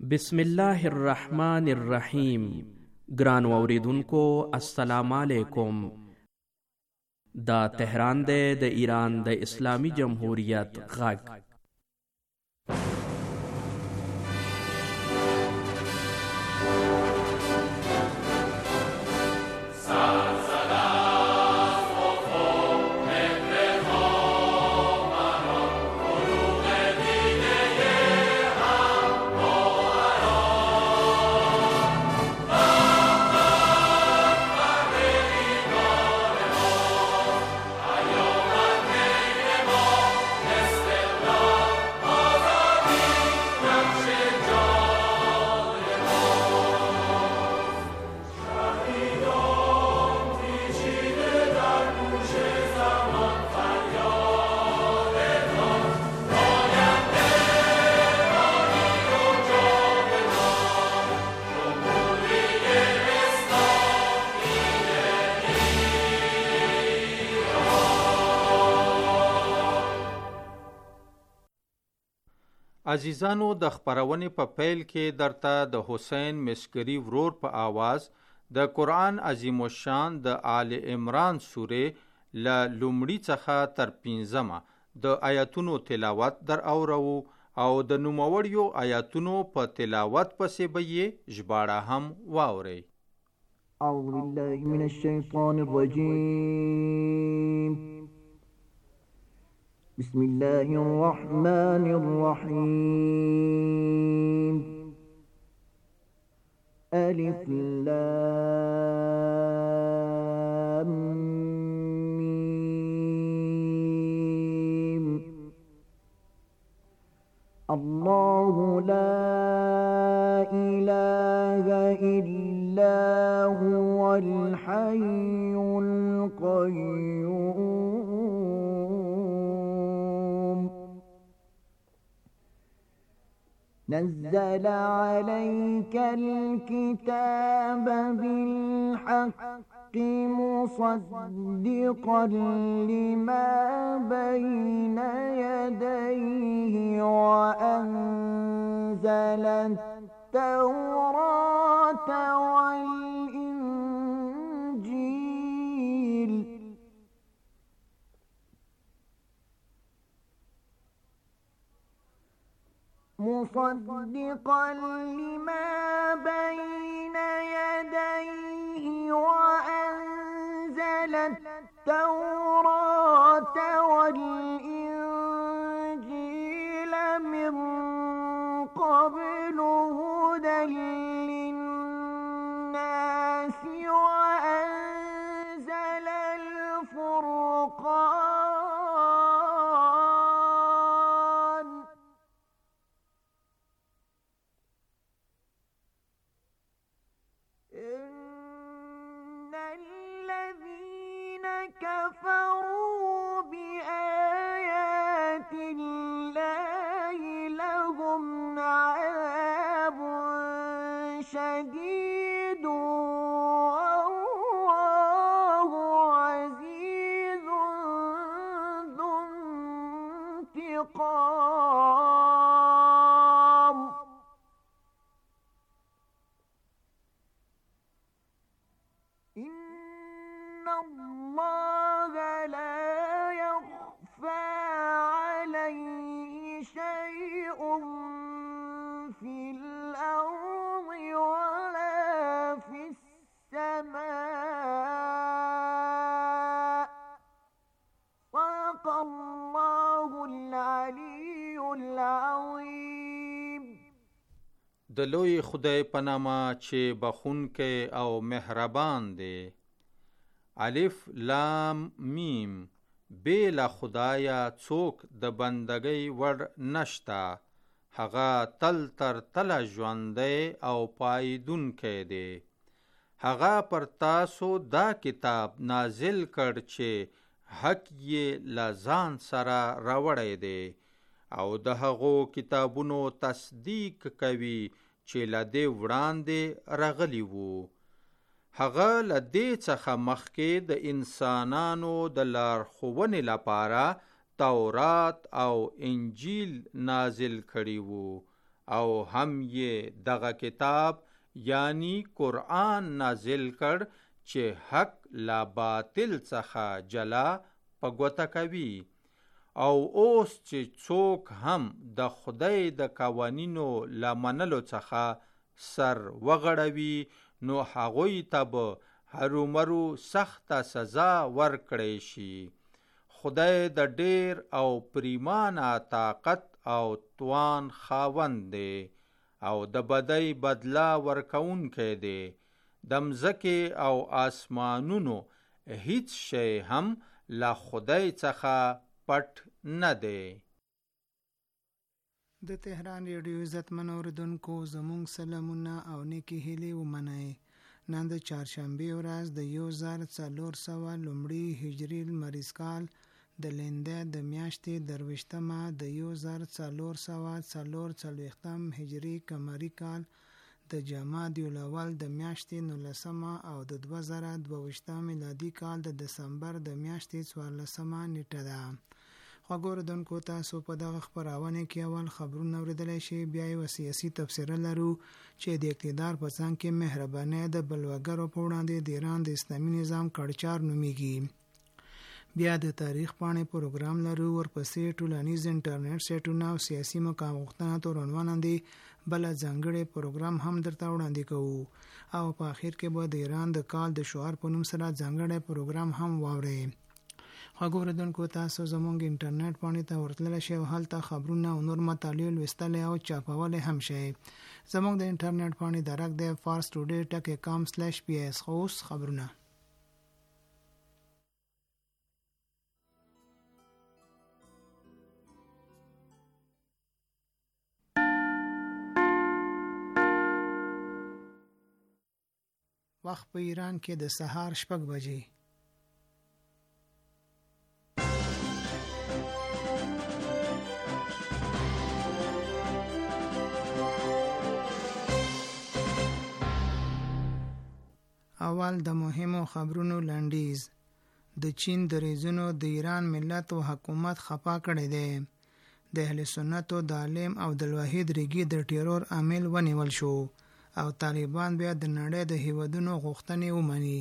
بسم الله الرحمن الرحیم. ګرانو اوریدونکو السلام علیکم. دا تهران دی د ایران د اسلامی جمهوریت غږ. عزیزانو، د خپرونې په پیل کې درته د حسین مسکري ورور په آواز د قرآن عظیم الشان د آل عمران سورې له لومړي څخه تر 15 د آیاتونو تلاوت در اورو او د نوموړیو آیاتونو په تلاوت پسې به یې ژباړه هم واورئ. اعوذ بالله من الشیطان الرجیم. بسم الله الرحمن الرحيم. ألف لام ميم. الله لا إله إلا هو الحي القيوم. نزل عليك الكتاب بالحق مصدقا لما بين يديه وأنزل التوراة والإنجيل مصدقا لما بين يديه وأنزل التوراة والإنجيل من قبل هدى للناس وأنزل الفرقان. إن الذين كفروا بآيات الله لهم عذاب شديد والله عزيز ذو انتقام. إن الله لا يخفى عليه شيء في الأرض ولا في السماء. صدق الله العلي العظيم. د لوی خدای په نامه چې بخونکی او مهربان دی. الف لام میم. بې له خدایه څوک د بندګۍ وړ نشته. هغه تل تر تله ژوندی او پایدونکی دی. هغه پر تاسو دا کتاب نازل کړ چې حق یې له ځان سره راوړی دی او د هغو کتابونو تصدیق کوي چې له دې وړاندې راغلي وو. هغه له دې څخه مخکې د انسانانو د لارښوونې لپاره تورات او انجیل نازل کړي وو او هم یې دغه کتاب یعنی قرآن نازل کړ چې حق لا باطل څخه جلا په ګوته کوي. او اوس چې څوک هم د خدای د قوانینو له منلو څخه سر وغړوي نو هغوی ته به هرومرو سخته سزا ورکړی شي. خدای د ډیر او پریمانه طاقت او توان خاوند دی او د بدۍ بدله ورکوونکی دی. د مځکې او آسمانونو هیڅ شی هم له خدای څخه پټ نه دی. د تهران ریډیو عزتمن اوریدونکو زموږ سلامونه او نیکې هیلې ومنئ. نن د چهارشنبې ورځ د 1400 لومړي هجري لمریز کال د لینده د میاشتې 23مه د 1440 هجري قمري کال د جمادی الاول د میاشتې 19مه او د 2022 میلادي کال د دسمبر د میاشتې 14مه نیټه ده. خوږو اوریدونکو تاسو په دغه خپرونه کې اول خبرونه اوریدلی شئ، بیا یې سیاسي تبصره لرو چې د اقتدار په څنګ کې مهرباني د بلوګرو په وړاندې د ایران د اسلامي نظام کړچار نومیږي. بیا د تاریخ پاڼې پروګرام لرو، ورپسې ټولنیز انټرنیټ سایټونه او سیاسي مقام غوښتنه تر عنوان لاندې بل ځانګړی پروګرام هم درته وړاندې کوو او په اخر کې به د ایران د کال د شعار په نوم سره ځانګړی پروګرام هم واورئ. خوږو اوریدونکو تاسو زموږ انټرنیټ پاڼې ته ورتللی شئ او هلته خبرونه او نور مطالب لوستلی او چاپولی هم شئ. زموږ د انټرنیټ پاڼې درک دی farstoday.com/ps. خو اوس خبرونه. وخت په ایران کې د سهار 6 بجې. اول د مهمو خبرونو لنډیز. د چین د ریزونو د ایران ملت او حکومت خفا کړی دی. د اهل سنتو د عالم او د الوحید ریګي د ټیرور عامل ونیول شو او طالبان بیا د نړۍ د هیوادونو غوښتنې ومني.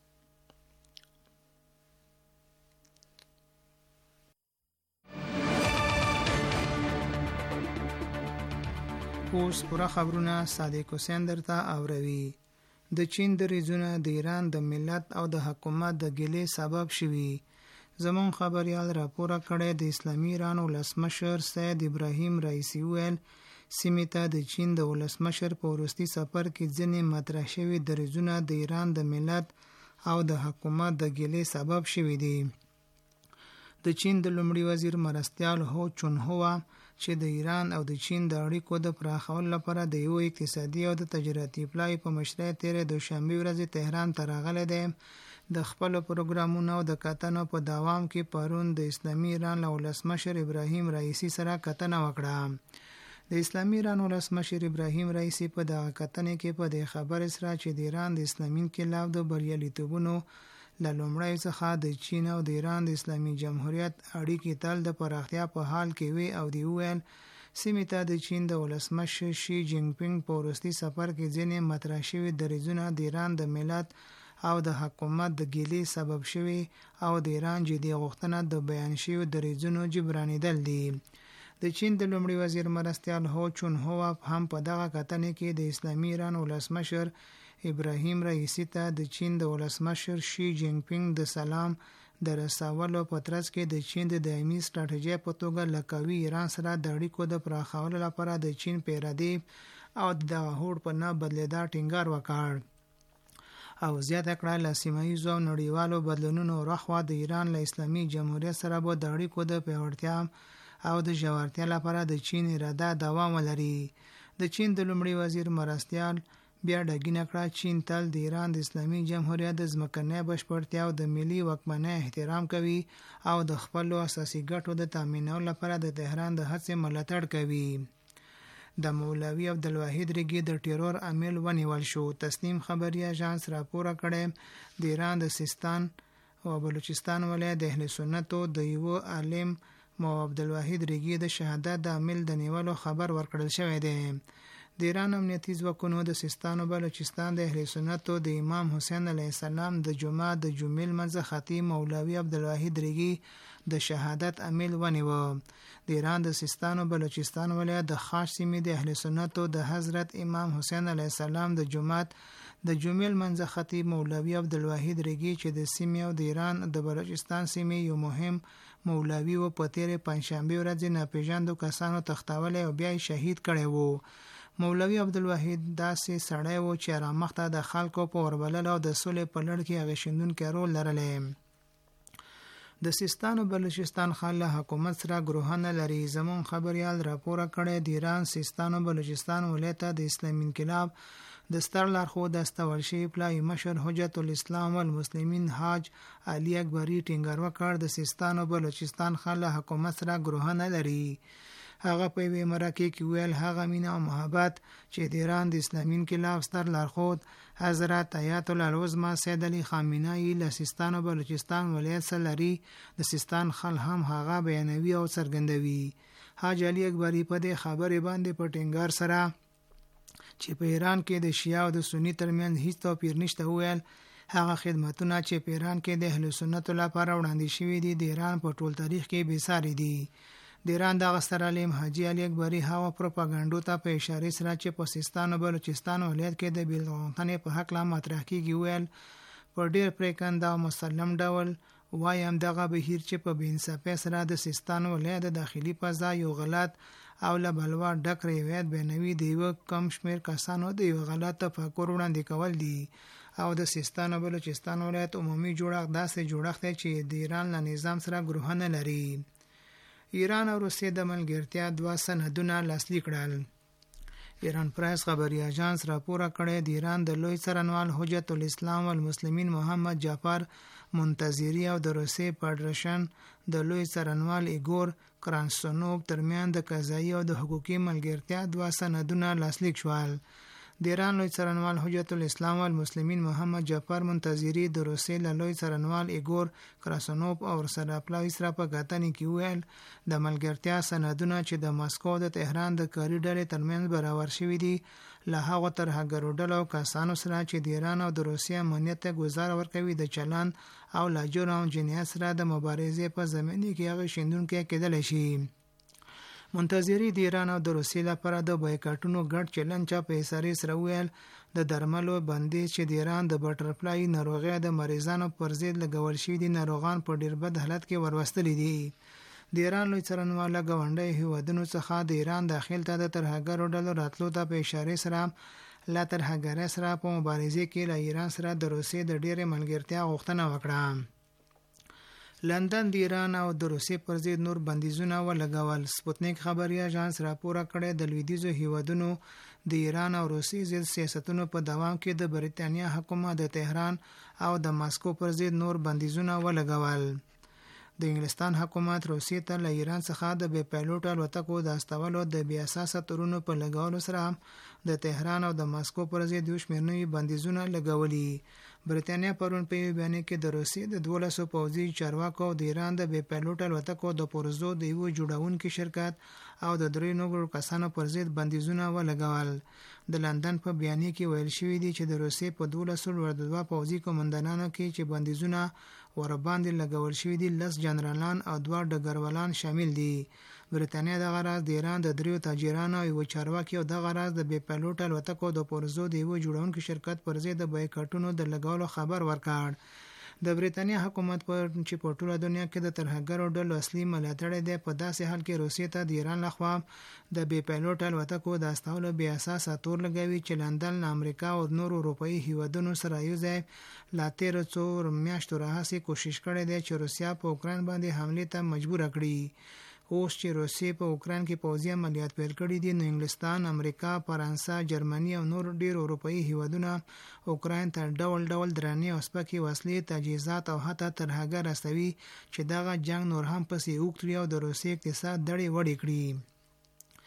اوس پوره خبرونه صادق حسین درته اوروي. د چین د ریزونه د ایران د ملت او د حکومت د ګلې سبب شوي. زمون خبريال راپوره کړی د اسلامي ایران ولسمشر سید ابراهیم رئیسی ویل سیمې ته د چین د ولسمشر په وروستي سفر کې ځینې مطرح شوي د ریزونه د ایران د ملت او د حکومت د ګلې سبب شوي دي. د چین د لومړي وزیر مرستیال هو چونهوا چې د ایران او د چین د اړیکو د پراخولو لپاره د یو اقتصادي او د تجارتي پلای په مشرۍ تیرې دوشنبه ورځ تهران ته راغلی دی. د خپل پروګرامونو د کتنو په دوام کې پرون د اسلامي ایران له ولسمشر ابراهیم رئیسی سره کتنه وکړه. د اسلامي ایران ولسمشر ابراهیم رئیسی په دغه کتنې کې په دې خبرې سره چې د ایران د اسلامي انقلاب د بریالیتوبونو له لومړۍ څخه د چین او د ایران د اسلامي جمهوریت اړیکې تل د پراختیا په حال کې وي او دی ویل سیمې ته د چین د ولسمشر شي جینګ پینګ په وروستي سفر کې ځینې مطرح شوي دریځونه د ایران د ملت او د حکومت د ګیلې سبب شوي او د ایران جدي غوښتنه د بیان شوي دریځونو جبرانېدل دي. د چین د لومړي وزیر مرستیال هو چونهوا هم په دغه کتنې کې د اسلامي ایران ولسمشر ابراهیم رئیسی ته د چین د ولسمشر شي جینګ پینګ د سلام د رسولو په ترڅ کې د چین د دایمي ستراتیژۍ په توګه له قوي ایران سره د اړیکو د پراخولو لپاره د چین په ارادې او د هوډ په نه بدلیدا ټینګار وکړ او زیاته کړه له سیمه ییزو او نړیوالو بدلونونو وروخوا د ایران له اسلامي جمهوریت سره به د اړیکو د پیاوړتیا او د ژورتیا لپاره د چین اراده دوام ولري. د چین د لومړي وزیر مرستیال بیا ډاګینه کړه چین تل د ایران د اسلامي جمهوریت د ځمکنۍ بشپړتیا او د ملي واکمنۍ احترام کوي او د خپلو اساسي ګټو د تامینولو لپاره د تهران د هڅې ملاتړ کوي. د مولوي عبدالواحد ریګي د ټیرور عامل ونیول شو. تسنیم خبري اژانس راپور کړی د ایران د سیستان او بلوچستان ولایت د اهل سنتو د یو عالم مو عبدالواحد ریګي د شهادت د عامل د نیولو خبر ورکړل شوی دی. د ایران امنیتي ځواکونو د سیستان او بلوچستان د اهل سنتو د امام حسین علیه السلام د جمعه د جمعې لمانځه خطیب مولوي عبدالواحد ریګي د شهادت عامل ونیو. د ایران د سیستان او بلوچستان ولایت د خاص سیمې د اهل سنتو د حضرت امام حسین علیه السلام د جمعه د جمعې لمانځه خطیب مولوي عبدالواحد ریګي چې د سیمې او د ایران د بلوچستان سیمې یو مهم مولوي و په تیرې پنځشنبه ورځ ناپېژاندو کسانو تختولی او بیا یې شهید کړی وو. مولوي عبدالواحد داسې سړی و چې رامخته د خلکو په وربلل او د سولې په لړ کې هغې شیندونکی رول لرلی. د سیستان او بلوچستان خان له حکومت سره ګروه نه لري. زمون خبریال راپوره کړی د ایران سیستان او بلوچستان ولایت د اسلامي انقلاب د ستر لارښود استول شوي پلوي مشر حجت الاسلام والمسلمین حاج علي اکبري ټینګار وکړ د سیستان او بلوچستان خان له حکومت سره ګروه نه لري. هغه په یوې مرکې کې ویل هغه مینه او محبت چې د ایران د اسلامي انقلاب ستر لارښود حضرت آیت الله العظمى سید علي خامنه‌ای له سیستان او بلوچستان ولایت سره لري د سیستان خل هم هغه بیانوي او څرګندوي. حاج علي اکبري په دې خبرې باندې په ټینګار سره چې په ایران کې د شیعه او د سنی ترمنځ هیڅ توپیر نشته ویل هغه خدمتونه چې په ایران کې د اهل سنت لپاره وړاندې شوي دي د ایران په ټول تاریخ کې بې ساري دي. د ایران دغه ستر عالم حاجي علي اکبري هغه پروپاګانډو ته په اشاره سره چې په سیستان او بلوچستان ولایت کې د بیلغونتنې په حق لا مطرح کیږي ویل په ډیر پریکنده او مسلم ډول وایم دغه بهیر چې په بېانصافۍ سره د سیستان ولایت د داخلي فضا یو غلط او له بلوا ډک روایت بینوي د یو کم شمیر کسانو د یو غلط تفکر وړاندې کول دي او د سیستان او بلوچستان ولایت عمومي جوړښت داسې جوړښت دی چې د ایران له نظام سره ګروه نه لري. ایران او روسیې د ملګرتیا 2 سندونه لاسلیک کړل. ایران پریس خبري اژانس راپوره کړی د ایران د لوی څارنوال حجت الاسلام والمسلمین محمد جعفر منتظری او د روسیې فدراسیون د لوی څارنوال ایګور کرانسونوف ترمنځ د قضایي او د حقوقي ملګرتیا 2 سندونه لاسلیک شول. د ایران لوی څارنوال حجت الاسلام والمسلمین محمد جعفر منتظری د روسیې له لوی څارنوال ایګور کراسنوف او سره پلاوی سره په غاتنې کې ویل د ملګرتیا سندونه چې د مسکو د تهران د کاري ډلې ترمنځ برابر شوي دي له هغو ترهګرو ډلو کسانو سره چې د ایران او د روسیې امنیت ته ګزار ورکوي د چلند او لا جرم او جنایت سره د مبارزې په زمینه کې هغه شیندونکي کېدلی شي. منتظری د ایران او د روسیې لپاره د بایکاټونو ګډ چلن چا په اشاره سره ویل د درملو بندیز چې د ایران د بټرفلای ناروغي د مریضانو پر ضد لګول شوي دي ناروغان په ډیر بد حالت کې وروستلي دي. د ایران لوی څارنوال ګاونډي هیوادونو څخه د ایران داخل ته د ترهګرو ډلو راتلو ته په اشاره سره لا ترهګر سره په مبارزې کې له ایران سره د روسیې د ډیره ملګرتیا غوښتنه وکړه. لندن د ایران او د روسیې پر ضد نور بندیزونه ولګول. سپوتنیک خبري اژانس راپور کړی د لویدیځو هیوادونو د ایران او روسیې ضد سیاستونو په دوام کې د بریتانیا حکومت د تهران او د ماسکو پر ضد نور بندیزونه ولګول. د انګلستان حکومت روسیې ته له ایران څخه د بې پایلوټ الوتکو د استولو د بې اساسه تورونو په لګولو سره د تهران او د ماسکو پر ضد یو شمېر نوي بندیزونه لګولي. بریتانیا پرون په یو بیان کې د روسیې د 1200 پوځي چارواکو د ایران د بې پایلوټ الوتکو د پرزو د یو جوړونکي شرکت او د 3 نورو کسانو پر ضد بندیزونه ولګول. د لندن په بیان کې ویل شوی دی چې د روسیې په 12 پوځي قومندانانو کې چې بندیزونه ور باندې لګول شوی دي 10 جنرالان او 2 ډګروالان شامل دي. بریتانیا د غراز د ایران د 3 تاجرانو او چارواکي او د غراز د بې پایلوټ الوتکو د پرزو د یو جوړونکي شرکت پر ضد د بایکاټونو د لګولو خبر ورکړ. د بریتانیا حکومت پر چې په ټوله دنیا کې د ترهګرو ډلو اصلي ملاتړ دی په داسې حال کې روسیې ته د ایران لخوا د بې پایلوټ الوتکو د استولو بې اساسه تور لګوي چې لندن امریکا او نورو اروپایي هیوادونو سره یو ځای لا تیر څو میاشتو راهیسې کوشش کړی دی چې روسیا په اوکراین باندې حمله ته مجبور کړي. اوس چې روسیې په اوکراین کې پوځي عملیات پیل کړي دي نو انګلستان، امریکا، فرانسه، جرمني او نور ډیر اروپایي هیوادونه اوکراین ته ډول ډول درنې او سپکې وسلې، تجهیزات او حتی ترهګر رسوي چې دغه جنگ نور هم پسې اوږد کړي او د روسیې اقتصاد دړې وړې کړي.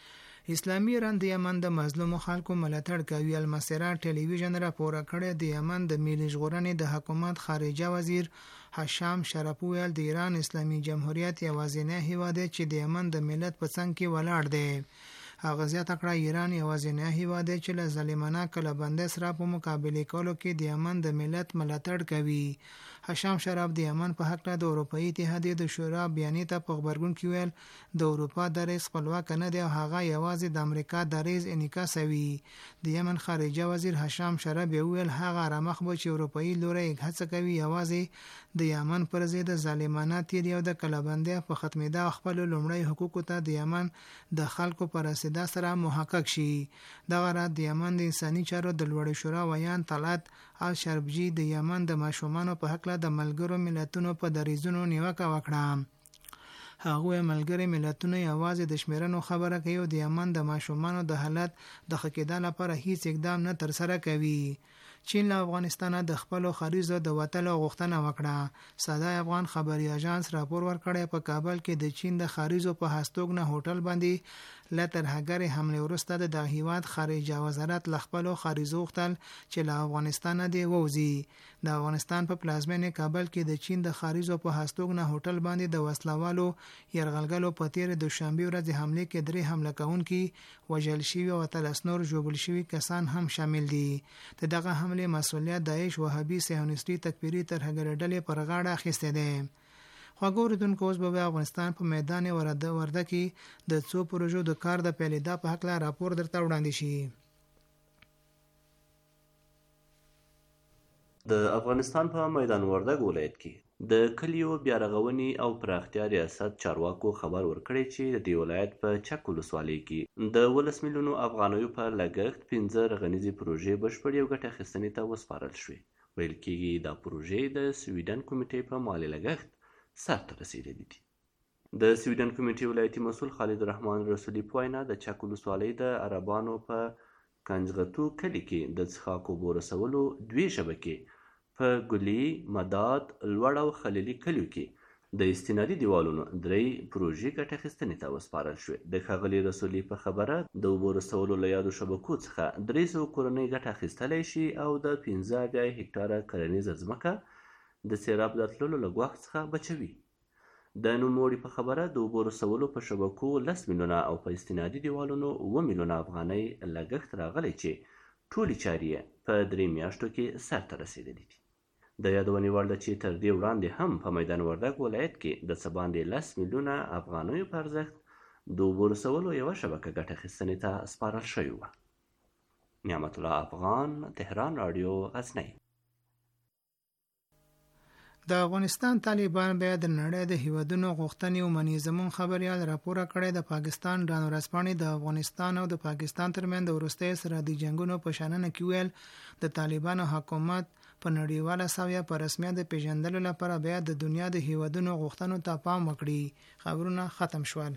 اسلامي ایران د یمن د مظلوم خلکو ملاتړ کوي. المسرا ټلویزیون راپور کړی د یمن د ملي ژغورنې د حکومت خارجه وزیر هشام شرف ویل د ایران اسلامي جمهوریت یوازینی هیواد دی چې د یمن د ملت په څنګ کې ولاړ دی. هغه زیاته کړه ایران یوازینی هیواد دی چې له ظالمانه کلهبندۍ سره په مقابله کولو کې د یمن د ملت ملاتړ کوي. هشام شرف د یمن په حق د اروپאי اتحادیې د شورا بیانیه ته په خبرګون کې ویل د اروپا دریځ خپلواک نه دی او هغه یوازې د امریکا دریځ انعکاسوي. د یمن خارجه وزیر هشام شرف ویل هغه رمخ به چې اروپאי لوري هڅه کوي یوازې د یمن پر ضد ظالمانه تیر او د کلهبندۍ په ختمېدا خپل لومړی حقوقو ته د یمن د خلکو پر رسیدا سره محقق شي. دغه راز د یمن د انساني چارو د لوړ شورا ویان طلعت الشربجي د یمن د ماشومانو په حق د ملګرو ملتونو په دریځونو نیوکه وکړه. هغه ملګری ملتونه یوازې د شمیرنو خبره کوي او د یمن د ماشومانو د حالت د ښه کېدو لپاره هیڅ اقدام نه ترسره کوي. چین له افغانستان د خپل خارجو د وټلو غوښتنه وکړه. صدای افغان خبري اژانس راپور ورکړی په کابل کې د چین د خارجو په هستوګنه هوټل باندې لتر هګری حمله ورسته د هیواد خارجه وزارت ل خپل خارجو غوښتل چې له افغانستان دی ووزي. د افغانستان په پلازمینه کابل کې د چین د خارجو په هستوګنه هوټل باندې د وسلوالو يرغلګلو په تیر د شنبه ورځ حمله کې 3 حمله کوونکي وژل شوي او تلسنور جوړ شوي کسان هم شامل دي. دغه حمله مسؤلیت داعش وهابي صهیونیستي تکفیري ترهګر ډلې پر غاړه اخیسته ده. خواګوردونکو اوس به افغانستان په میدان ورده کې د څو پروژو د کار د پیلېدا په حق لا راپور درته وړاندې شي. د افغانستان په میدان وردګ ولایت کې د کلیو بیارغونې او پراختیا ریاست چارواکو خبر ورکړی چې د دې ولایت په چک ولسوالۍ کې د 18 میلیونو افغانیو په لګښت 15 رغنیزي پروژې بشپړې او ګټه اخیستنې ته وسپارل شوې. ویل کېږي دا پروژې د سویډن کمیټې په مالي لګښت سرته رسیدلې دي. د سویډن کمیټې ولایتي مسؤل خالد الرحمن رسولي په وینا د چک ولسوالۍ د عربانو په کنجغتو کلي کې د څښاک اوبو رسولو 2 شبکې په ګلي، مداد، لوړ او خلیلي کلیو کې د استنادي دیوالونو 3 پروژې ګټه اخیستنې ته وسپارل شوې. د ښاغلي رسولي په خبره د اوبو رسولو له یادو شبکو څخه 300 کورنۍ ګټه اخیستلی شي او د 15 هکټاره کرنیزه ځمکه د سیلاب د تللو له ګواښ څخه بچوي. د نوموړي په خبره د اوبو رسولو په شبکو 10 میلیونه او په استنادي دیوالونو 7 میلیونه افغانۍ لګښت راغلی چې ټولې چارې په 3 میاشتو کې سرته رسیدلې دي. د یادونې وړ ده چې تر دې وړاندې هم په میدان وردګ ولایت کې د څه باندې 10 میلیونه افغانیو په ارزښت د اوبو رسولو یوه شبکه ګټه اخیستنې ته سپارل شوې وه. نعمت الله افغان، تهران رادیو، غزنی. د افغانستان طالبان بیا د نړۍ د هیوادونو غوښتنې ومني. زمون خبريال راپور کړی د پاکستان ډان ورځپاڼې د افغانستان او د پاکستان ترمنځ د وروستي سرحدي جنگونو په شانه کې ویل د طالبانو حکومت په نړیواله ساحه په رسمیت د پیژندلو لپاره بیا د دنیا د هیوادونو غوښتنو ته پام وکړي. خبرونه ختم شول.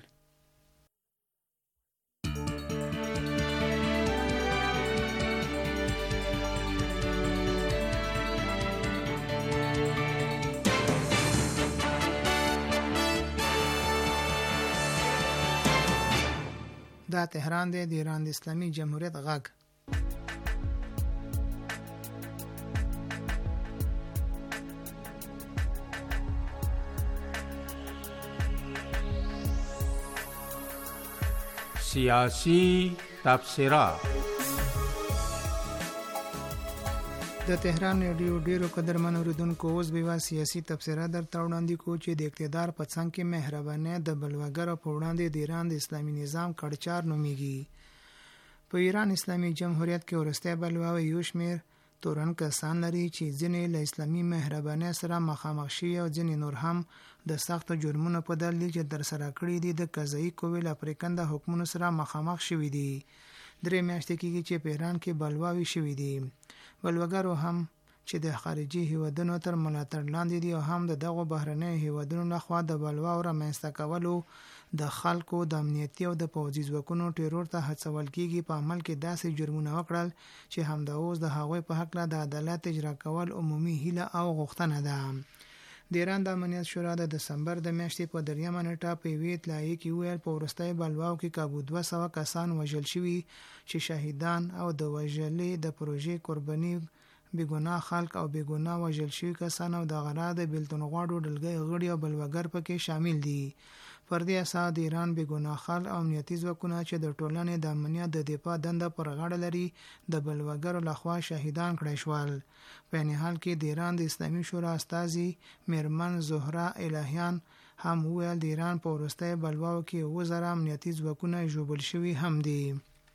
دا تهران دی، د ایران د اسلامي جمهوریت غږ. سیاسی تبصره. د تهران رادیو ډیرو قدرمن اوریدونکو اوس به سیاسي تبصره درته وړاندې کوو چې د اقتدار په څنګ کې مهرباني د بلوګرو په وړاندې د ایران د اسلامي نظام کړچار نومیږي. په ایران اسلامي جمهوریت کې ورسته بلواوی یو شمیر تورن کسان لري چې ځینې له اسلامي مهرباني سره مخامخ شي او ځینې نور هم د سخت جرمونو په دلیل چې در سره کړی دي د قضایي قوې له پریکنده حکمونو سره مخامخ شوي دي. 3 میاشتې کېږي چې په ایران کې بلواوی شوي دي. بلوګرو هم چې د خارجي هیوادونو تر ملاتړ لاندې دي او هم دغه بهرنۍ هیوادونو لخوا د بلواو رامنځته کولو د خلکو د امنیتي او د پوځي ځواکونو ټرور ته هڅول کېږي. په عمل کې داسې جرمونه وکړل چې همدا اوس د هغوی په حق له د عدالت اجرا کول عمومي هیله او غوښتنه ده. د ایران د امنیت شورا د دسمبر د میاشتې په 3 نیټه په یوې اطلاعیې کې ویل په وروستۍ بلواو کې کابو 200 کسان وژل شوي چې شهیدان او د وژلې د پروژې قرباني بیګناه خلک او بیګناه وژل شوي کسان او د غرا د بیلتون غواړو ډلګۍ غړي او بلوګر پکې شامل دي. پر دې اساس د ایران بیګناه خلک او امنیتي ځواکونه چې د ټولنې د امنیت د دفاع دنده پر غاړه لري د بلوګرو لخوا شهیدان کړای شول. په عین حال کې د ایران د اسلامي شورا استازي میرمن زهره الهیان هم ویل د ایران په وروستۍ بلواو کې 2000 امنیتي ځواکونه ژوبل شوي هم دي.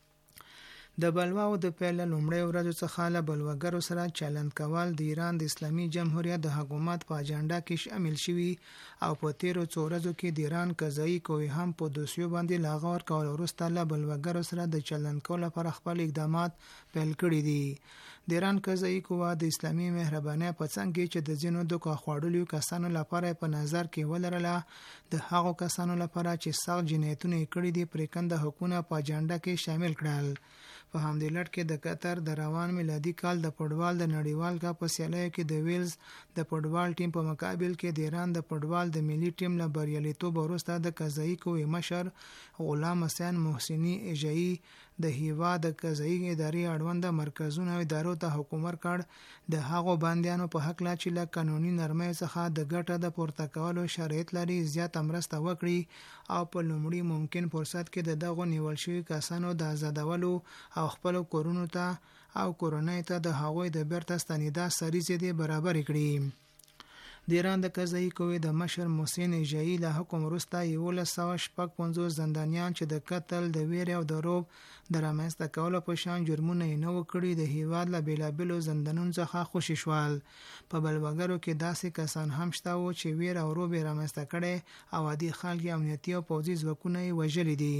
د بلواو د پیل لومړۍ ورځو څخه له بلوګرو سره چلند کول د ایران د اسلامي جمهوریت د حکومت په اجنډا کې شامل شوي او په تیرو څو ورځو کې د ایران قضایي قوې هم په دوسیو باندې لاغور ورکول وروسته له بلوګرو سره د چلند کولو لپاره خپل اقدامات پیل کړي دي. د ایران قضایي قوه د اسلامي مهربانۍ په څنګ کې چې د ځینو د خوړلو کسانو لپاره په نظر کې ولرله د هغو کسانو لپاره چې سخت جنایتونه کړي دي پریکنده حکومت په اجنډا کې شامل کړل. په همدې لټ کې د قطر د روان میلادي کال د فوټبال د نړیوال کپ په سیالیو کې د ویلز د فوټبال ټیم په مقابل کې د ایران د فوټبال د ملي ټیم له بریالیتوب وروسته د قضایي قوې مشر غلام حسین محسنی اجایی د هیوا د قضایي ادارې اړوند مرکزونو او ادارو ته حکم ورکړ د هغو بندیانو په حق لا چې له قانوني نرمۍ څخه د ګټه د پورته کولو شرایط لري زیات مرسته وکړي او په لومړي ممکن فرصت کې د دغو نیول شوي کسانو د آزادولو او خپل کورونو ته او کورنۍ ته د هغوی د بیرته ستنېدا سریزې دې برابر کړي. د ایران د قضایي قوې د مشر محسن اجایی له حکم وروسته 1155 زندانیان چې د قتل د ویرې او د روب د رامنځته کولو په شان جرمونه یې نه وکړي د هیواد له بېلابېلو زندانونو څخه خوشي شول. په بلوګرو کې داسې کسان هم شته وو چې ویر او روب یې رامنځته کړی او عادي خلک امنیتي او پوځي ځواکونه یې وژلي دي.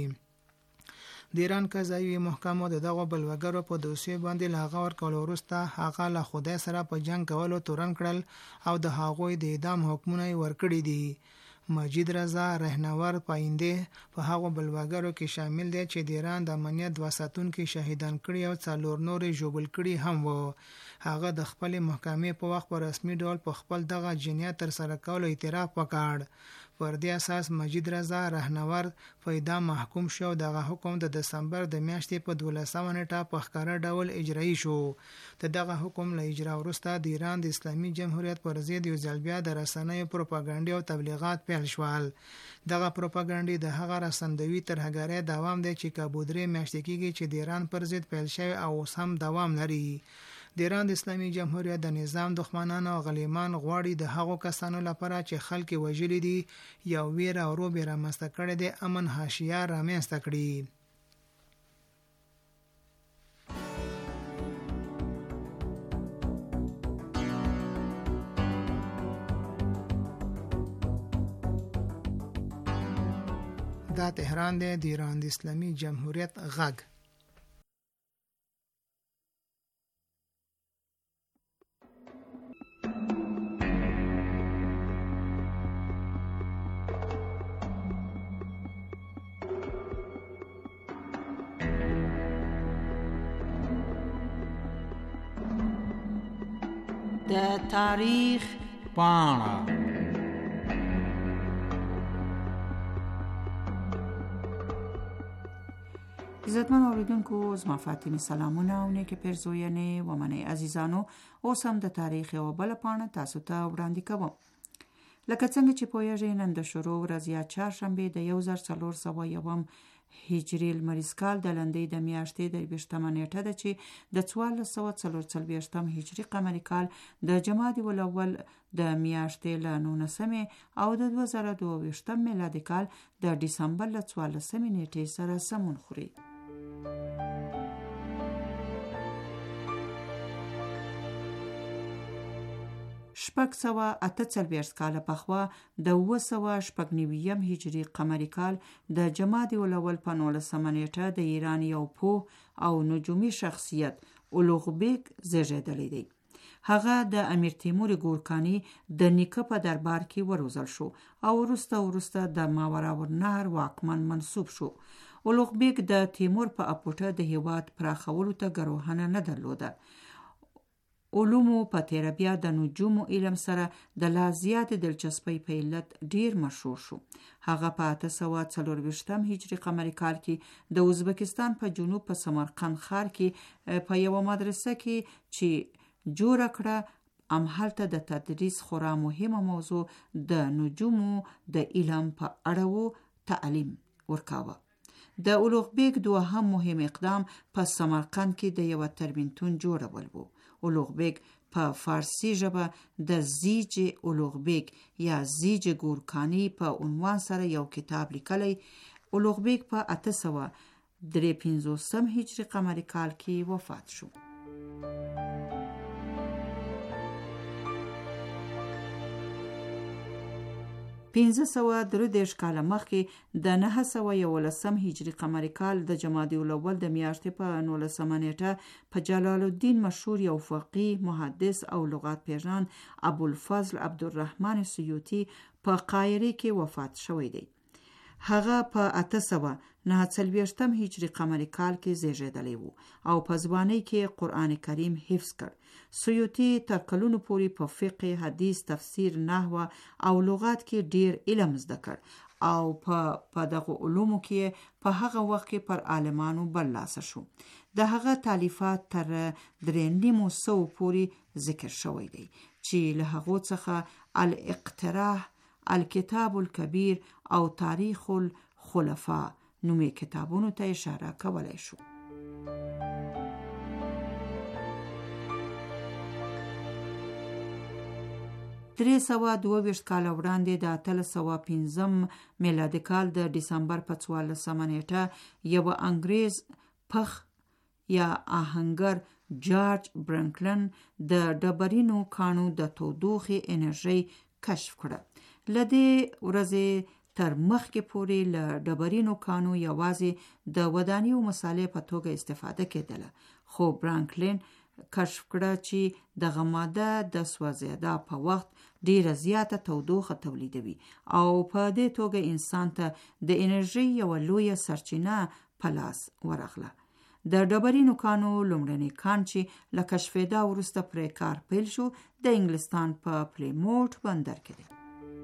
د ایران قضایي محکمو د دغو بلوګرو په دوسیې باندې له هغه ورکولو وروسته هغه له خدای سره په جنګ کولو تورن کړل او د هغوی د اعدام حکمونه یې ورکړي دي. مجید رضا رهنور پاینده په هغو بلوګرو کې شامل دی چې د ایران د امنیت 2 ساتونکي شهیدان کړي او 4 نورې ژوبل کړي هم وو. هغه د خپل محکمې په وخت په رسمي ډول په خپل دغه جنایت تر سره کولو اعتراف وکړ. پر دې اساس مجید رضا رهنور په اعدام محکوم شو. دغه حکم د دسمبر د میاشتې په 12 نیټه په ښکاره ډول اجرایی شو. د دغه حکم له اجرا وروسته د ایران د اسلامي جمهوریت پر ضد یو ځل بیا د رسنیو پروپاګاندا او تبلیغات پیل شول. دغه پروپاګاندا د هغه رسندوي ترهګرۍ دوام دی چې کابو 3 میاشتې کېږي چې د ایران پر ضد پیل شوی او اوس هم دوام لري. د ایران د اسلامي جمهوریت د نظام دښمنان او غلیمان غواړي د هغو کسانو لپاره چې خلک وژلي دي یا ویر او روب رامنځته کړی دی امن حاشیه رامنځته کړي. دا تهران دی، د ایران د اسلامي جمهوریت غږ. د تاریخ پاڼه. عزتمن اوریدونکو، زما فاطمه سلامونه او نیک پیرزوینې و منی عزیزانو. اوس هم د تاریخ یو بل پاڼه تاسو ته وړاندې کوم. لکه څنګه چې پوهیږئ نن د شروع ورځ یا چهارشنبه د 1401 هجری لمریز کال د لندې د میاشتې د 20 نیټه ده چې د 1444 هجری قمری کال د جمادی الاول د میاشتې له 19 او د 2022 میلادي کال د دسمبر له 14 نیټې سره سمون خوري. شپږ سوه اته څلوېښت کاله پخوا د 990 هجري قمري کال د جمادی الاول په 19 نیټه د ایران یو پوه او نجومي شخصیت اولوغ بیگ زیږیدلی دی. هغه د امیر تیمور ګورکانی د نیکه په دربار کې وروزل شو او وروسته د ماوراءالنهر واکمن منصوب شو. اولوغ بیگ د تیمور په اپوټه د هیواد پراخولو ته ګروهنه نه درلوده. علومو په تیره بیا د نجومو علم سره د لا زیاتې دلچسپۍ په علت ډیر مشهور شو. هغه په 840 هجري قمري کال کې د ازبکستان په جنوب په سمرقند ښار کې په یوه مدرسه کې چې جوړه کړه همهلته د تدریس خورا مهمه موضوع د نجومو د علم په اړه و تعلیم ورکاوه. د اولوغ بیگ دوهم مهم اقدام په سمرقند کې د یوه تربینتون جوړول و. اولوغ بیگ په فارسی ژبه د زیج اولوغ بیگ یا زیج گورکانی په عنوان سره یو کتاب لیکلی. اولوغ بیگ په 853 هجری قمری کال کې وفات شو. 1533 کاله مخکې د 911 هجری قمری کال د جمادی الاول د میاشتې په 19 نیټه په جلال الدین مشهور یو فقیه، محدث او لغات پیژان ابوالفضل عبدالرحمن سیوطی په قاهره کې وفات شوی دی. هغه په 849 هجری قمری کال کې زیږیدلی وو او په ځوانۍ کې قرآن کریم حفظ کړ. سیوطی تر کلونو پورې په فقه، حدیث، تفسیر، نحو او لغات کې ډیر علم زده کړ او په دغه علومو کې په هغه وخت کې پر عالمانو برلاسه شو. د هغه تالیفات تر 300 پورې ذکر شوی دی چې له هغو څخه الاقتراح، الکتاب الکبیر او تاریخ الخلفاء نومي کتابونو ته اشاره کولای شو. درې سوه 22 کال وړاندې د 1815 میلادي کال د ډسمبر په 14 نیټه یو انګریز پخ یا آهنګر جارج برانکلن د ډبرینو کانو د تودوخې انرژي کشف کړه. لدې ورځې تر مخکې پورې له ډبرینو کانو یوازې د ودانیو مصالح په توګه استفاده کېدله، خو برانکلین کشف کړه چې دغه ماده د سوځېدا په وخت ډیره زیاته تودوخه تولیدوي او په دې توګه انسان ته د انرژي یوه لویه سرچینه په لاس ورغله. د ډبرینو کانو لومړنی کان چې له کشفېدا وروسته پرې کار پیل شو د انګلستان په پلیموټ بندر کې دی.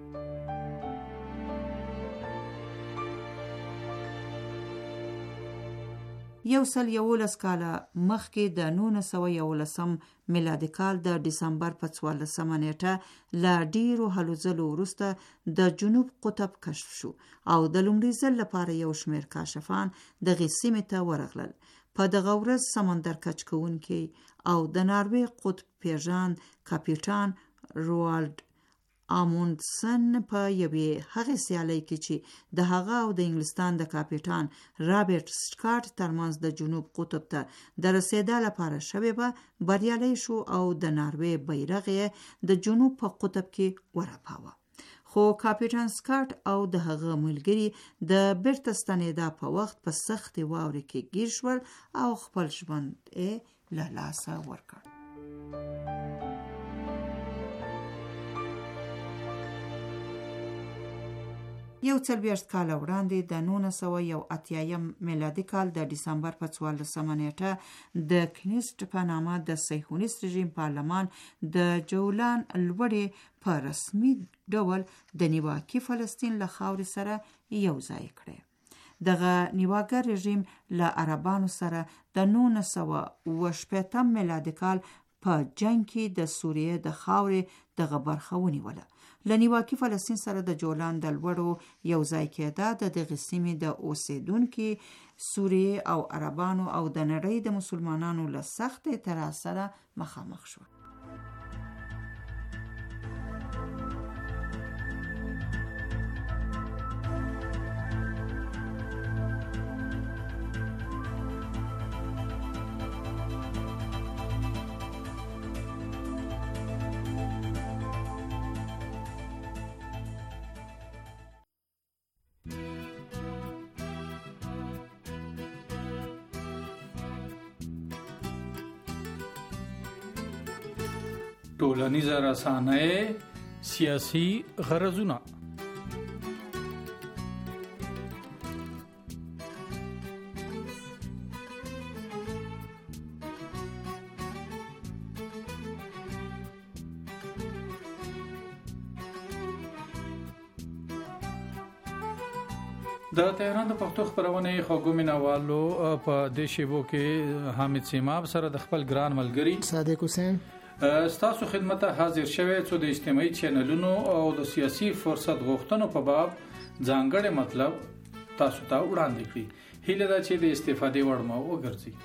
یو سل 11 کاله مخکې د 1911 میلادي کال د ډسمبر په 14 نیټه له ډیرو هلو ځلو وروسته د جنوب قطب کشف شو او د لومړي ځل لپاره یو شمېر کاشفان دغې سیمې ته ورغلل. په دغه ورځ سمندر کج کوونکی او د ناروې قطب پیژان کاپیټان روالډ آموندسن په یوې هغې سیالۍ کې چې د هغه او د انګلستان د کاپیټان رابرټ سکاټ ترمنځ د جنوب قطب ته د رسېدا لپاره شوی به بریالی شو او د ناروې بیرغ یې د جنوب په قطب کې ورپاوه. خو کاپیټان سکاټ او د هغه ملګري د بیرته ستنېدا په وخت په سختې واورې کې ګیر شول او خپل ژوند یې له لاسه ورکړ. یو 40 کال وړاندې د 1980 میلادي کال د ډسمبر په 14 نیټه د کنیسټ په نامه د صهیونیست رژیم پارلمان د جولان لوړې په رسمي ډول د نیواکي فلسطین له خاورې سره یو ځای کړی. دغه نیواګر رژیم له عربانو سره د 1980 میلادي کال په جنگ کې د سوریې د خاورې دغه برخه ونیوله. له نیواکي فلسطین سره د جولان د لوړو یو ځای کېدا د دغې سیمې د اوسېدونکي سوریې او عربانو او د نړۍ د مسلمانانو له سخت اعتراض سره مخامخ شو. ټولنیزه رسانه سیاسي غرضونه. د تهران د پښتو خبرونه خوګو مینوالو په د شیبو کې حامد سیماب سره د خپل ګران ملګری صادق حسین ستاسو خدمت حاضر شوه چې د اجتماعي چینلونو او د سیاسي فرصت غوښتنو په باب ځانګړی مطلب تاسو ته وړاندې کړي. هیله ده چې د استفادې وړ مو وګرځي.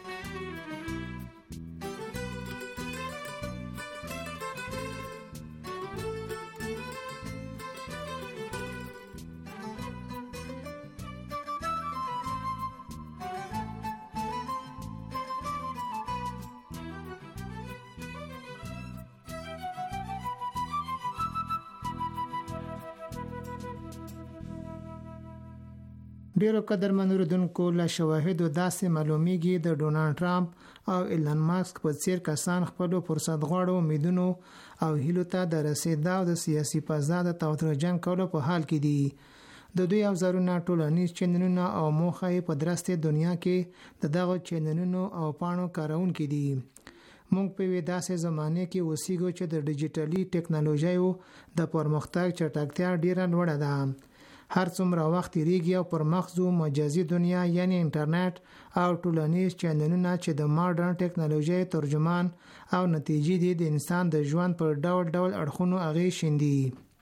ډیرو قدرمن اوریدونکو له شواهدو داسې معلومیږي د ډونالد ټرمپ او ایلن ماسک په څیر کسان خپل فرصت غواړو امیدونو او هیلو ته د رسیدا او د سیاسي فضا د توترجن کولو په حال کې دي. د دوی اوزارونه ټولنیز چینلونه او موخه په درسته دنیا کې د دغه چینلونو او پاڼو کارون کې دي. موږ په وې داسې زمانه کې اوسېږو چې د ډیجیټلي ټکنالوژیو د پرمختګ چټکتیا ډیره لوړه ده. هر څومره وخت تیریږي او پر مخزو مجازي دنیا یعنی انټرنیټ او ټولنیز چینلونه چې د ماډرن ټکنالوژي ترجمان او نتیجې دي د انسان د ژوند پر ډول ډول اړخونو اغیز شیندي.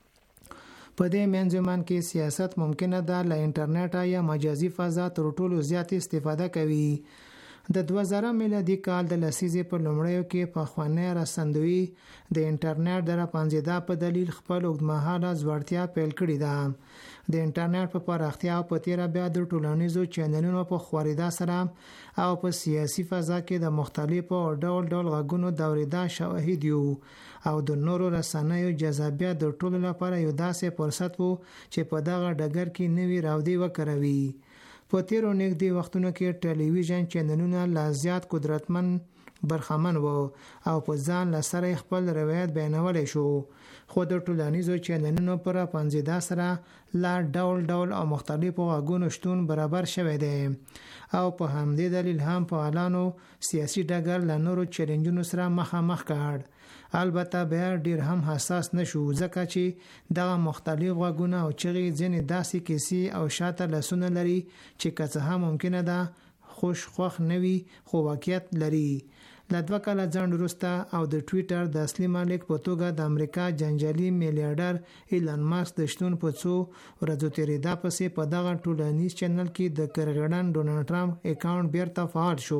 په دې منځمن کې سیاست ممکنه ده له انټرنیټ یا مجازي فضا تر ټولو زیات استفاده کوي. د 2000 میلادي کال د لسیزې په لومړیو کې په خوانه رسندوی د انټرنیټ د راپنځیدا په دلیل خپل اوږدمهاله ځوړتیا پیل کړې ده. د انټرنیټ په پراختیا او په تیر بیا د ټولنیزو چینلونو په خوريدا سره او په سیاسي فضا کې د مختلفو ډول ډول غږونو دورېدا شواهد یو او د نورو رسنیو جذابیت د ټولو لپاره یو داسې فرصت وو چې په دغه ډګر کې نوي راودي وکړوي. په تیرو نږدې وختونو کې ټلویزیون چینلونه لا زیات قدرتمن برخمن وو او په ځان لسره خپل روایت بیانولای شو. خو د ټولنیزو چینلونو پر پنځیدا سره لا ډول ډول او مختلفو غږونو شتون برابر شوی دی او په همدې دلیل هم په اعلانو سیاسي ډګر له نورو چیلنجونو سره مخامخ کړ. البته بیا ډیر هم حساس نشو ځکه چې دغه مختلف غږونه او چغې ځینې داسې کیسې او شاته لسونه لري چې که څه هم ممکنه ده خوش نوي خو واقعیت لري. له 2 کاله ځنډ وروسته او د ټوئیټر د اصلي مالک په توګه د امریکا جنجالي میلیارډر ایلن ماسک د شتون په څو ورځو تیریدا پسې په دغه ټولنیز چینل کې د کرغړن ډونالد ټرمپ اکاونټ بیرته فعال شو.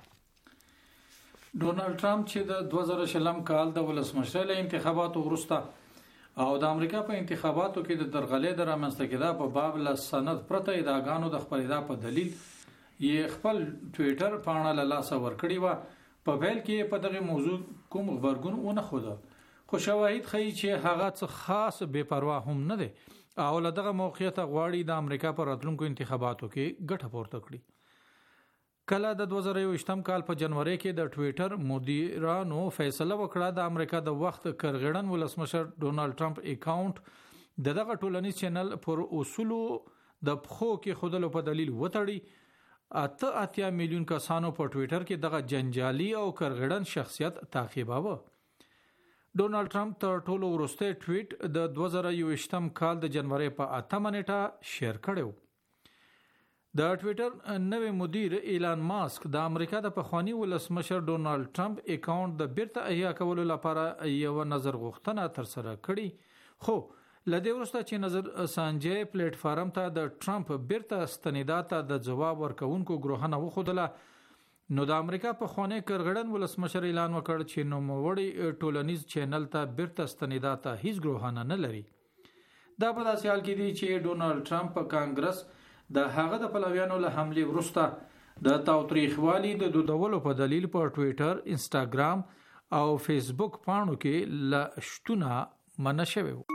ډونالد ټرمپ چې د 2020 کال د ولسمشر انتخاباتو وروسته او د امریکا په انتخاباتو کې د درغلې د رامنځته کېدا په باب له سند پرته ادعاګانو د خبرېدا په دلیل یې خپل ټوئیټر پاڼه له لاسه ورکړې و. په پیل کې په دغه موضوع کوم خبرګون ونه خوده خو شواهد ښیي چې هغه څه خاص بے پروا هم نه دی او له دغه موقعیت غواړي د امریکا پر راتلونکو انتخاباتو کې ګټه پورته کړي. کله د 2021 کال په جنوري کې د ټوئیټر مدیرانو فیصله وکړه د امریکا د وخت کرغړن ولسمشر ډونالد ټرمپ اکاونټ دغه ټولنیز چینل پر اصولو د پخو کې خودلو په دلیل وتړي. 8 میلیون کسانو په ټوئیټر کې دغه جنجالي او کرغړن شخصیت تعقیباوه. ډونالد ټرمپ تر ټولو وروسته ټویټ د 2021 کال د جنوري په 8 نیټه شیر کړو. د ټوئیټر نوې مدیر ایلان ماسک د امریکا د پخوانی ولسمشر ډونالد ټرمپ اکاونټ د بیرته احیا کولو لپاره یو نظر غوښتنه تر سره کړې خو لدې وروسته چې نظر سانجې پلیټ فارم ته د ټرمپ بیرته استنیدات ته د جواب ورکوونکو ګروهنه وخودله نو د امریکا په خونه کرغړن ولسمشر اعلان وکړ چې نو موړی ټولنیز چینل ته بیرته استنیدات ته هیڅ ګروهنه نه لري. دا په داسې حال کې دی چې ډونالد ټرمپ په کانګرس د هغه د پلویانو له حمله وروسته د تاوتریخوالي د دودولو په دلیل په ټوئیټر، انسټاګرام او فیسبوک پاڼو کې له شتونه منع شوی و.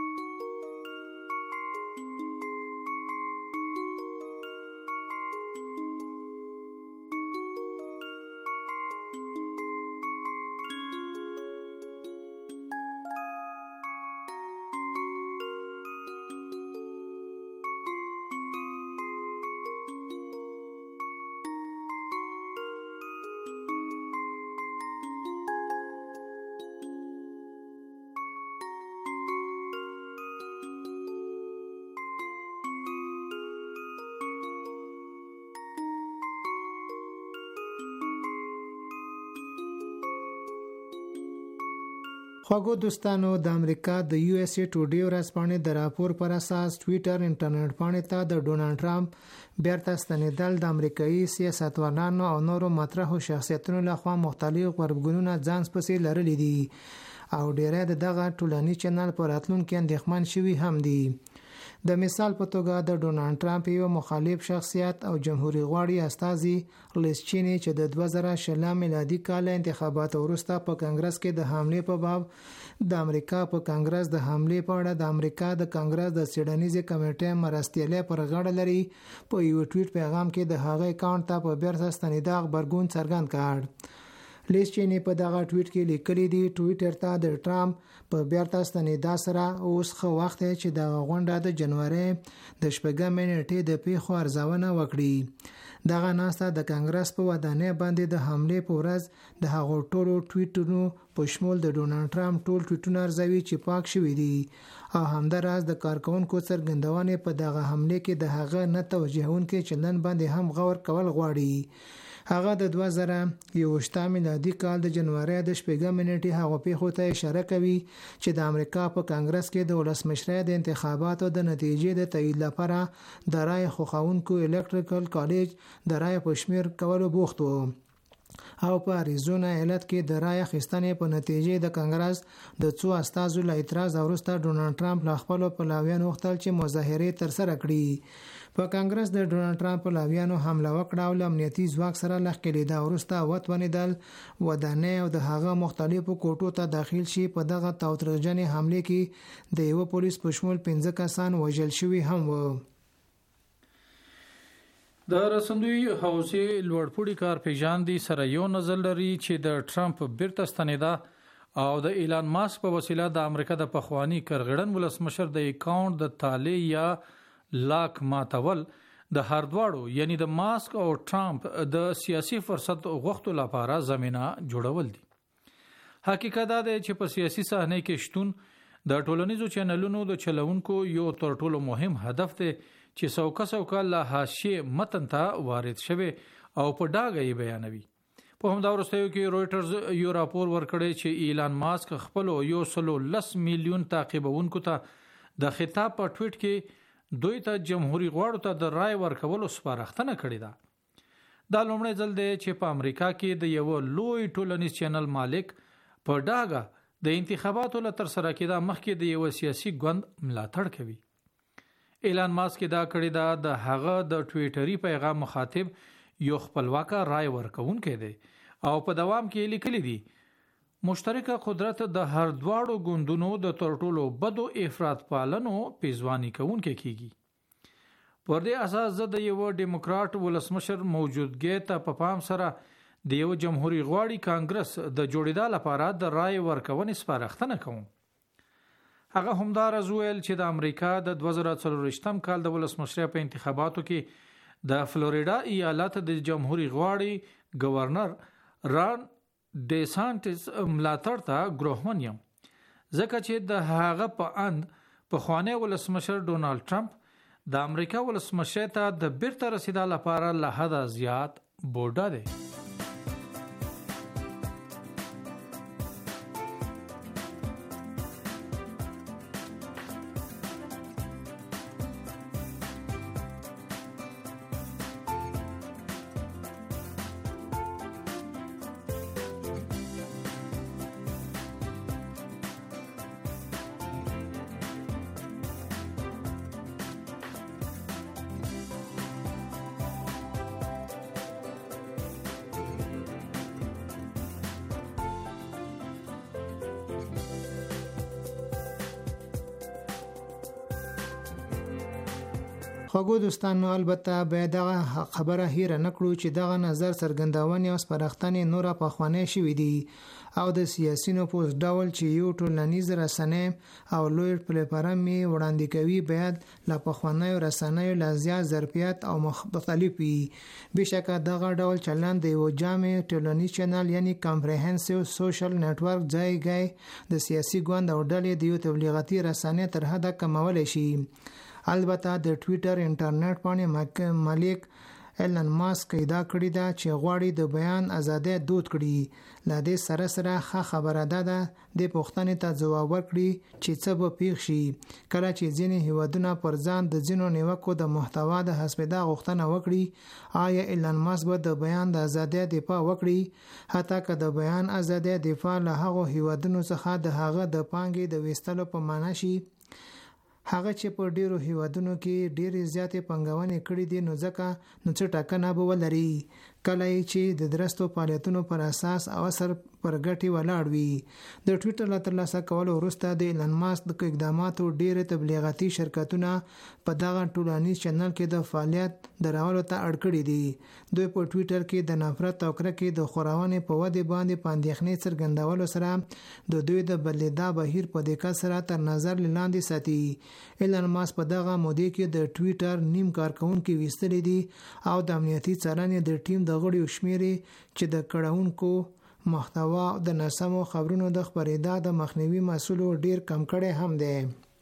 خواږو دوستانو، د امریکا د یو اس ای ټوډے ورځپاڼې د راپور پر اساس ټوئیټر انټرنیټ پاڼې ته د ډونالد ټرمپ بیرته ستنېدل د امریکایي سیاستوالانو او نورو مطرحو شخصیتونو لخوا مختلف غبرګونونه ځان پسې لرلي دي او ډیری دغه ټولنیز چینل پر راتلونکي اندېښمن شوي هم دي. د مثال په توګه د ډونالد ټرمپ یو مخالف شخصیت او جمهوریت غواړي استازي لیز چینی چې د 2020 میلادي کال انتخاباتو وروسته په کانګرس کې د حمله په باب د امریکا په کانګرس د حمله په اړه د امریکا د کانګرس د سیډنیزي کمیټې مرستیاله پر غاړه لري. په یو ټویټ پیغام کې د هغه اکاونټ ته په بیرته ستنېدا خبرګون څرګند کړ. لیز چینی په دغه ټویټ کې لیکلي دي ټویټر ته د ټرمپ په بیرته ستنېدا سره اوس خو وخت دی چې د غونډه د جنوري د 8 نیټې د پیښو ارزونه وکړي. دغه ناسته د کانګرس په ودانۍ باندې د حمله په ورځ د هغو ټولو ټویټونو په شمول د ډونالد ټرمپ ټول ټویټونه ارزوي چې پاک شوي دي او همداراز د کارکونکو څرګندونې په دغه حمله کې د هغه نه توجهونکي چلن باندې هم غور کول غواړي. هغه د 2021 میلادي کال د جنوري د 8 نیټې هغه پیښو ته اشاره کوي چې د امریکا په کانګرس کې د ولسمشرۍ د انتخاباتو د نتیجې د تایید لپاره د رای خوښونکو الکټریکل کالج د رای په شمیر کولو بوخت وو او په اریزونا ایالت کې د رای اخیستنې په نتیجې د کانګرس د څو استازو له اعتراض وروسته ډونالد ټرمپ له خپل پلاویانو غوښتل چې مظاهره ترسره کړي. په کانګرس د ډونالد ټرمپ پلاویانو حمله وکړه او امنیتي ځواک سره لښکې لیدا وروسته وتونیدل ودانۍ او د هغه مختلفو کوټو ته داخل شي. په دغه تاوتریخجنې حمله کې د یو پولیس په شمول 15 کسان وژل شوي هم وو. د رسندوی حوزې لوړپوړي کار پیژاندي سره یو نظر لري چې د ټرمپ بیرته ستنېدا او د ایلان ماسک په وسیله د امریکا د پخوانی کرغړن ولسمشر د اکاونټ د تالی یا لاک ماتول د هر دواړو یعنی د ماسک او ټرمپ د سیاسي فرصت غوښتلو لپاره زمينه جوړول دي. حقیقت دا دی چې په سیاسي صحنه کې شتون د ټولنیزو چینلونو د چلونکو یو تر ټولو مهم هدف دی چې څوکه له حاشیه متن ته وارد شوی او په ډاګه یې بیانوي. په همدا وروستیو کې رويټرز یو راپور ورکړی چې ایلان ماسک خپل 110 میلیون تعقیبونکو ته د خطاب په ټویټ کې دوی ته جمهوریت غواړو ته د رای ورکولو سپارښتنه کړې ده. دا لومړی ځل دی چې په امریکا کې د یو لوی ټولنیز چینل مالک په ډاګه د انتخاباتو له ترسره کېدا مخکې د یو سیاسي ګوند ملاتړ کوي. ایلان ماسک دا کړی دا د هغه د ټویټري پیغام مخاطب یو خپلواک رای ورکونکي دی او په دوام کې لیکلي دي مشترکه قدرت د هر دواړو ګوندونو د ترټولو بدو افراط پالنو پیزوانی کوونکې کیږي. پر دې اساس د یو ډیموکراټ ولسمشر موجودګۍ ته په پام سره د یو جمهوریت غواړي کانګرس د جوړیدا لپاره د رای ورکونې سپارښتنه کوي. هغه همدارز ویل چې د امریکا د 2024 کال د ولسمشرۍ په انتخاباتو کې د فلوریډا ایالت د جمهوریت غواړي گورنر ران ډیسانټس ملاتړ ته ګروهمن یم ځکه چې د هغه په اند په خوانی ولسمشر ډونالد ټرمپ د امریکا ولسمشر ته د بیرته رسیدا لپاره له حده زیات بوډا دی. خواږو دوستانو، البته باید دغه خبره هیره نکړو چې دغه نظر څرګندونې او سپارښتنې نوره پخوانۍ شوې دي او د سیاسینو په ډول چې یو ټولنیز رسنۍ او لوی پلیټفارم وړاندې کوي باید له پخوانیو رسنیو لا زیات ظرفیت او مختلف وي. بشکه دغه ډول چلند د یو جامع ټولنیز چینل یعنی کمپریهنسیو سوشل نیټورک ځای د سیاسي ګوند او ډلې د یو تبلیغاتي رسنۍ تر حده کمولی شي. البته د ټویټر انټرنیټ باندې مالک ایلن ماسک ادعا کړې ده چې غواړي د بیان ازادي دود کړي. له دې سره ښه خبره ده د پوښتنې ته ځواب ورکړي چې څه به پیښ شي کله چې ځینې هیوادونه پر ځان د ځینو نیوکو د محتوا د حسابېدا غوښتنه وکړي. آیا ایلن ماسک به د بیان د ازادي دفاع وکړي حتی که د بیان ازادي دفاع له هغو هیوادونو څخه د هغه د پانګې د ویستلو په معنا شي؟ هغه چې په ډیرو هیوادونو کې ډیرې زیاتې پنګونې کړې دي نو څه ټاکنه به ولري کله چې د درستو فعالیتونو پر اساس او اثر پر ګټې ولاړ وي. د ټویټر له ترلاسه کولو وروسته د ایلن ماسک د اقداماتو ډیره تبلیغاتي شرکتونه په دغه ټولنیز چینل کې د فعالیت درولو ته اړ کړي دي. دوی په ټویټر کې د نفرت او کرکې د خورونې په ودې باندې پاندېښنې څرګندولو سره د دوی د بدلیدا بهیر په دقت سره تر نظر لاندې ساتي. ایلن ماسک په دغه موده کې د ټویټر نیم کارکونکو ویستلې دي او د امنیتي څارنې د ټیم د غړیو شمیرې چې د کړهونکو محتوا د ناسمو خبرونو د خبرېدا د مخنیوي مسؤل ډیر کم کړي هم دي.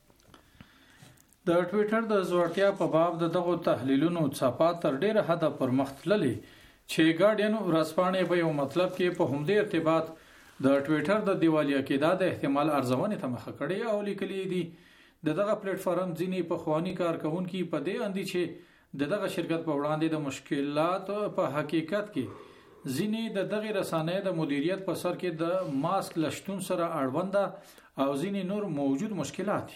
د ټویټر د زوړتیا په باب دغه تحلیلونو څپا تر ډیره حد پر مخ تللي چې ګارډین ورځپاڼې په یو مطلب کې په همدې ارتباط د ټویټر د دیوالیا کېدا د احتمال ارزونې ته مخه کړي او لیکلي دي دغه پلیټ فارم ځینی په خواني کارکونکو په دې اندي چې دغه شرکت په وړاندې د مشکلات په حقیقت کې ځینی دغه رسانې د مدیریت په سر کې د ماسک لشتون سره اړوند او ځینی نور موجود مشکلات.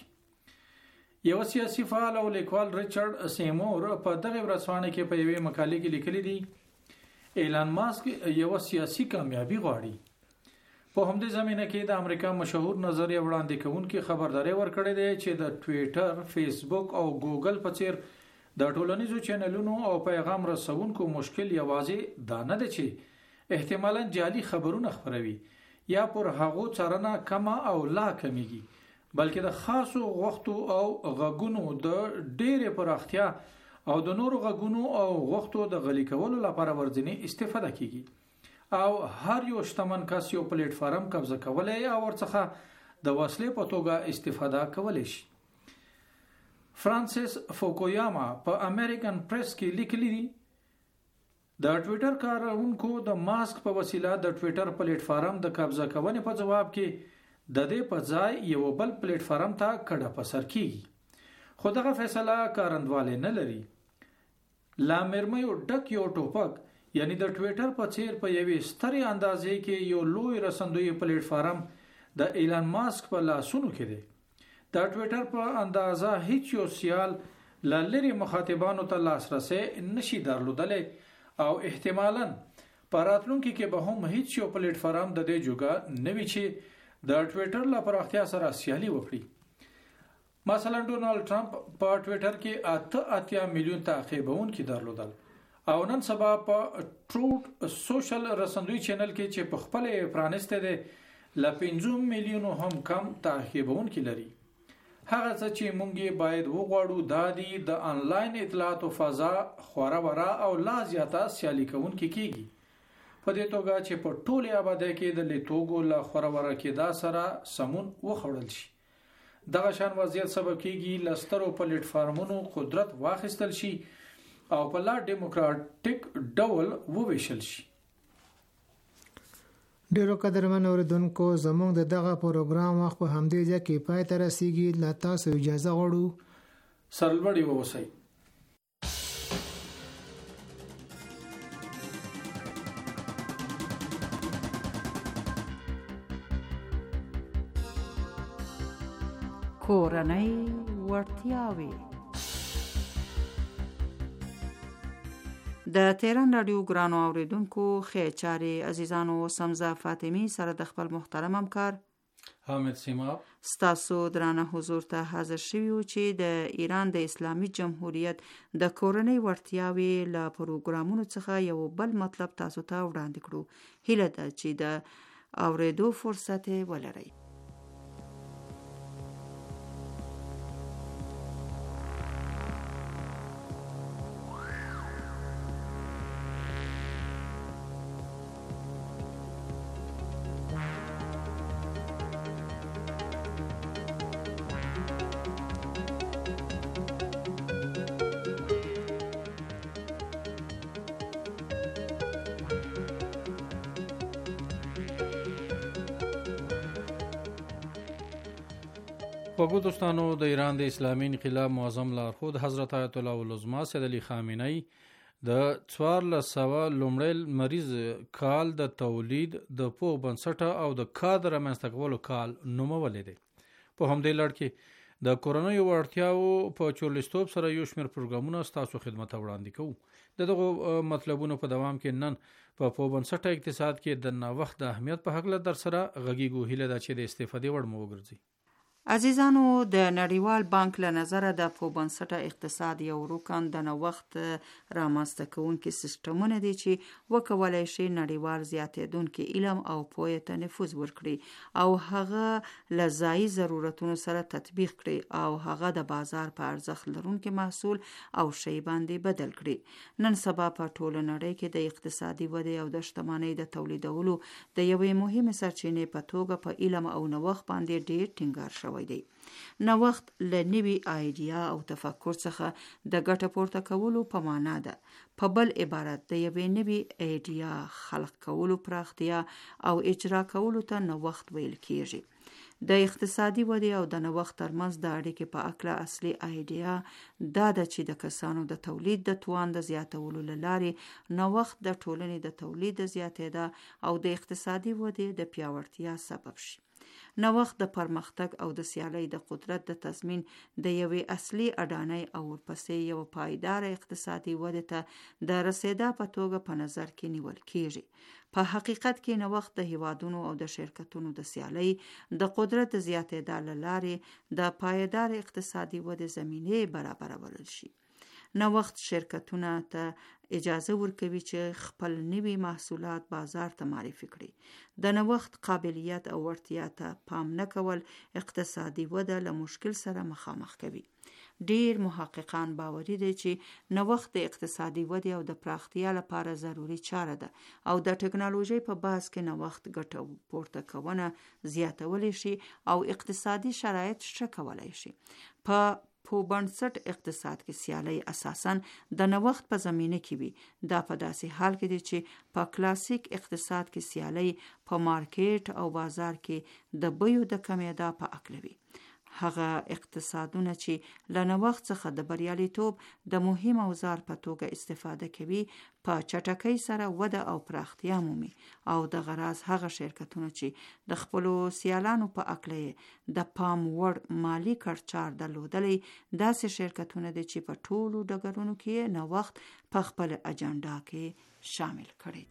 یو سیاسي فعال او لیکوال ریچارډ سیمور په دغه ورځپاڼه کې په یوې مقالې کې لیکلي دي ایلن ماسک یو سیاسي کامیابی غواړي. په همدې زمینه کې د امریکا مشهور نظریه وړاندې کوونکي خبرداري ورکړې ده چې د ټویټر، فیسبوک او ګوګل په څیر د ټولنیزو چینلونو او پیغام رسونکو مشکل یوازې دا نه ده چې احتمالاً جعلي خبرونه خپروي یا پر هغو څارنه کمه او لا کمیږي بلکې د خاصو غوښتو او غږونو د ډېرې پراختیا او د نورو غږونو او غوښتو د غلي کولو لپاره ورځنی استفاده کیږي او هر یو شتمن کس یو پلیټ فارم قبضه کولای او ورڅخه د وسلې په توګه استفاده کولای شي. فرانسیس فوکویاما په امریکن پریس کې لیکلي دي د ټویټر کارونکو د ماسک په وسیله د ټویټر پلیټ فارم د قبضه کونې په جواب کې د دې په ځای یو بل پلیټ فارم ته کډه په سر کیږي خو دغه فیصله کارندواله نه لري. لا مرمیو ډک یو ټوپک یعنی د ټویټر په څیر په یوې سترې اندازې کې یو لوی رسندوی پلیټ فارم د ایلن ماسک په لاسونو کې دی. د ټویټر په اندازه هیڅ یو سیال لری مخاطبانو ته لاسرسي نشي درلودلی او احتمالاً په راتلونکي کې به هم هیڅ یو پلیټ فارم د دې جوګه نوي چې د ټویټر له پراختیا سره سیالي وکړي. مثلا ډونالد ټرمپ په ټویټر کې 8 میلیون تعقیبونکي درلودل او نن سبا په ټروت سوشل رسندوی چینل کې چې په خپل پرانسته ده ل 15 میلیونو هم کم تعقیبونکي لري. هغه څه چې مونږ باید وغواړو دا دی د انلاین اطلاعات او فضا خورا ورا او لا زیاته سیالي کوونکې کیږي په دې توګه چې په ټوله آبادی کې د لیتوګو لا خورا ورا کې دا سره سمون وخوړل شي. دغه شان وضعیت سبب کیږي لسترو پلیټ فارمونو قدرت واخیستل شي او په لا ډیموکراټیک ډول وویشل شي. ډیرو قدرمن اوریدونکو زموږ د دغه پروګرام وخت په همدې ځای کې پای ته رسیږي. لا تاسو اجازه غواړو سرلوړي اوسئ. کورنۍ وړتیاوې د تهران رادیو ګرانو اوریدونکو خیر چاري عزیزانو سمزه فاطمی سره د خپل محترم همکار حامد سیماب ستاسو درانه حضور ته حاضر شویو چې د ایران د اسلامي جمهوریت د کورنۍ وړتیاوې له پروګرامونو څخه یو بل مطلب تاسو ته وړاندې کړو. هیله ده چې د اوریدو فرصت ولرئ. خوږو دوستانو، د ایران د اسلامي انقلاب معظم لارښود حضرت آیت الله العظما سید علي خامنه‌ای د 1400 لومړی مریض کال د تولید د پوه بنسټه او د کادر رامنځته کولو کال نومولی دی. په همدې لړ کې د کورنیو وړتیاو په چورلستوب سره یو شمېر پروګرامونه ستاسو خدمت ته وړاندې کوو. د دغو مطلبونو په دوام کې نن په پوه بنسټه اقتصاد کې د نوښت د اهمیت په هکله در سره غږیږو. هیله ده چې د استفادې وړ مو وګرځي. عزیزانو، د نړیوال بانک له نظره د پوه بنسټه اقتصاد یو رکن د نوښت رامنځته کوونکي سیستمونه دي چې وکولای شي نړیوال زیاتېدونکي علم او پوهې ته نفوذ ورکړي او هغه له ځایي ضرورتونو سره تطبیق کړي او هغه د بازار په ارزښت لرونکي محصول او شی باندې بدل کړي. نن سبا په ټوله نړۍ کې د اقتصادي ودې او د شتمنۍ د تولیدولو د یوې مهمې سرچینې په توګه په علم او نوښت باندې ډېر ټینګار شوی دی. نوښت له نوي آیډیا او تفکر څخه د ګټه پورته کولو په معنا ده. په بل عبارت د یوې نوي آیډیا خلق کولو، پراختیا او اجرا کولو ته نوښت ویل کیږي. د اقتصادي ودې او د نوښت ترمنځ د اړیکې په هکله اصلي آیډیا دا ده چې د کسانو د تولید د توان د زیاتولو له لارې نوښت د ټولنې د تولید د زیاتېدا او د اقتصادي ودې د پیاوړتیا سبب شي. نوښت د پرمختګ او د سیالۍ د قدرت د تضمین د یوې اصلي اډانۍ او ورپسې یو پایدار اقتصادي ودې ته د رسیدا په توګه په نظر کې نیول کیږي. په حقیقت کې نوښت د هیوادونو او د شرکتونو د سیالۍ د قدرت د زیاتېدا له لارې د پایدار اقتصادي ودې زمینې برابرول شي. نوښت شرکتونه ته اجازه ورکوي چې خپل نوي محصولات بازار ته معرفي کړي. د نوښت قابلیت او وړتیا ته پام نه کول اقتصادي وده له مشکل سره مخامخ کوي. ډیر محققان باوري دي چې نوښت د اقتصادي ودې او د پراختیا لپاره ضروری چاره ده او د ټکنالوژۍ په بحث کې نوښت ګټه پورته کونه زیاتولی شي او اقتصادي شرایط ښه کولای شي. په بنسټ اقتصاد کې سیالي اساساً د نوښت په زمینه کې وي. دا په داسې حال کې دي چې په کلاسیک اقتصاد کې سیالي په مارکیټ او بازار کې د بیو د کمیدا په اکله وي. هغه اقتصادونه چې له نوښت څخه د بریالیتوب د مهم اوزار په توګه استفاده کوي په چټکۍ سره وده او پراختیا مومي او د غراض هغه شرکتونه چې د خپلو سیالانو په اکله د پام وړ مالی کړچار درلودلی داسې شرکتونه دي چې په ټولو ډګرونو کې نوښت په خپل اجنډا کې شامل کړي.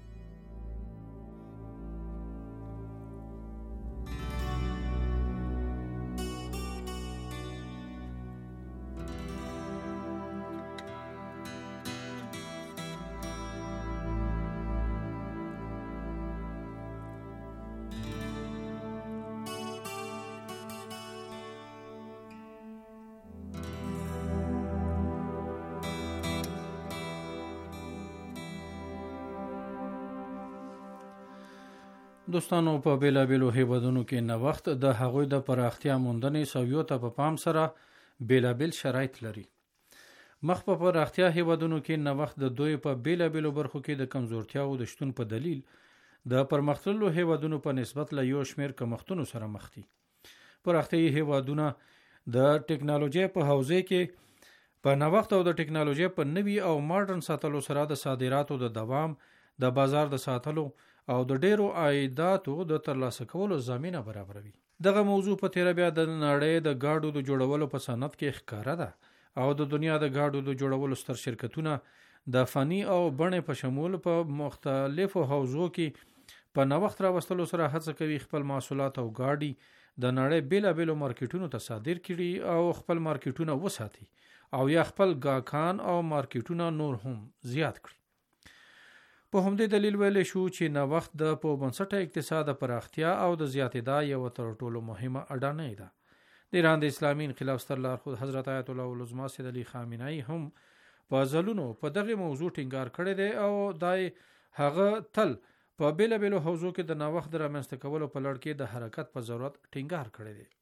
دوستانو، په بیلابیلو هیوادونو کې نوښت د هغوی د پراختیا موندنې سویو ته په پام سره بیلابیل شرایط لري. مخ په پراختیا هیوادونو کې نوښت د دوی په بیلابیلو برخو کې د کمزورتیاو د شتون په دلیل د پرمختللو هیوادونو په نسبت له یو شمېر کمښتونو سره مخ دي. پراختیایي هیوادونه د ټکنالوژۍ په حوزه کې په نوښت او د ټکنالوژۍ په نوي او ماډرن ساتلو سره د صادراتو د دوام، د بازار د ساتلو او د ډیرو عایداتو د ترلاسه کولو زمینه برابروي. دغه موضوع په تیره بیا د نړۍ د ګاډو د جوړولو په صنعت کې ښکاره ده او د دنیا د ګاډو د جوړولو ستر شرکتونه د فني او بڼې په شمول په مختلفو حوزو کې په نوښت راوستلو سره هڅه کوي خپل محصولات او ګاډي د نړۍ بیلابیلو مارکیټونو ته صادر کړي او خپل مارکیټونه وساتي او یا خپل ګاهکان او مارکیټونه نور هم زیات کړي. په همدې دلیل ویلی شو چې نوښت د پوه بنسټه اقتصاد پراختیا او د زیاتېدا یوه تر ټولو مهمه اډانۍ ده. د ایران د اسلامي انقلاب ستر لارښود حضرت آیت الله العظما سید علي خامنه‌ای هم په ځلونو په دغه موضوع ټینګار کړی دی او دای هغه تل په بیلابیلو حوزو کې د نوښت د رامنځته کولو په لړ کې د حرکت په ضرورت ټینګار کړی دی.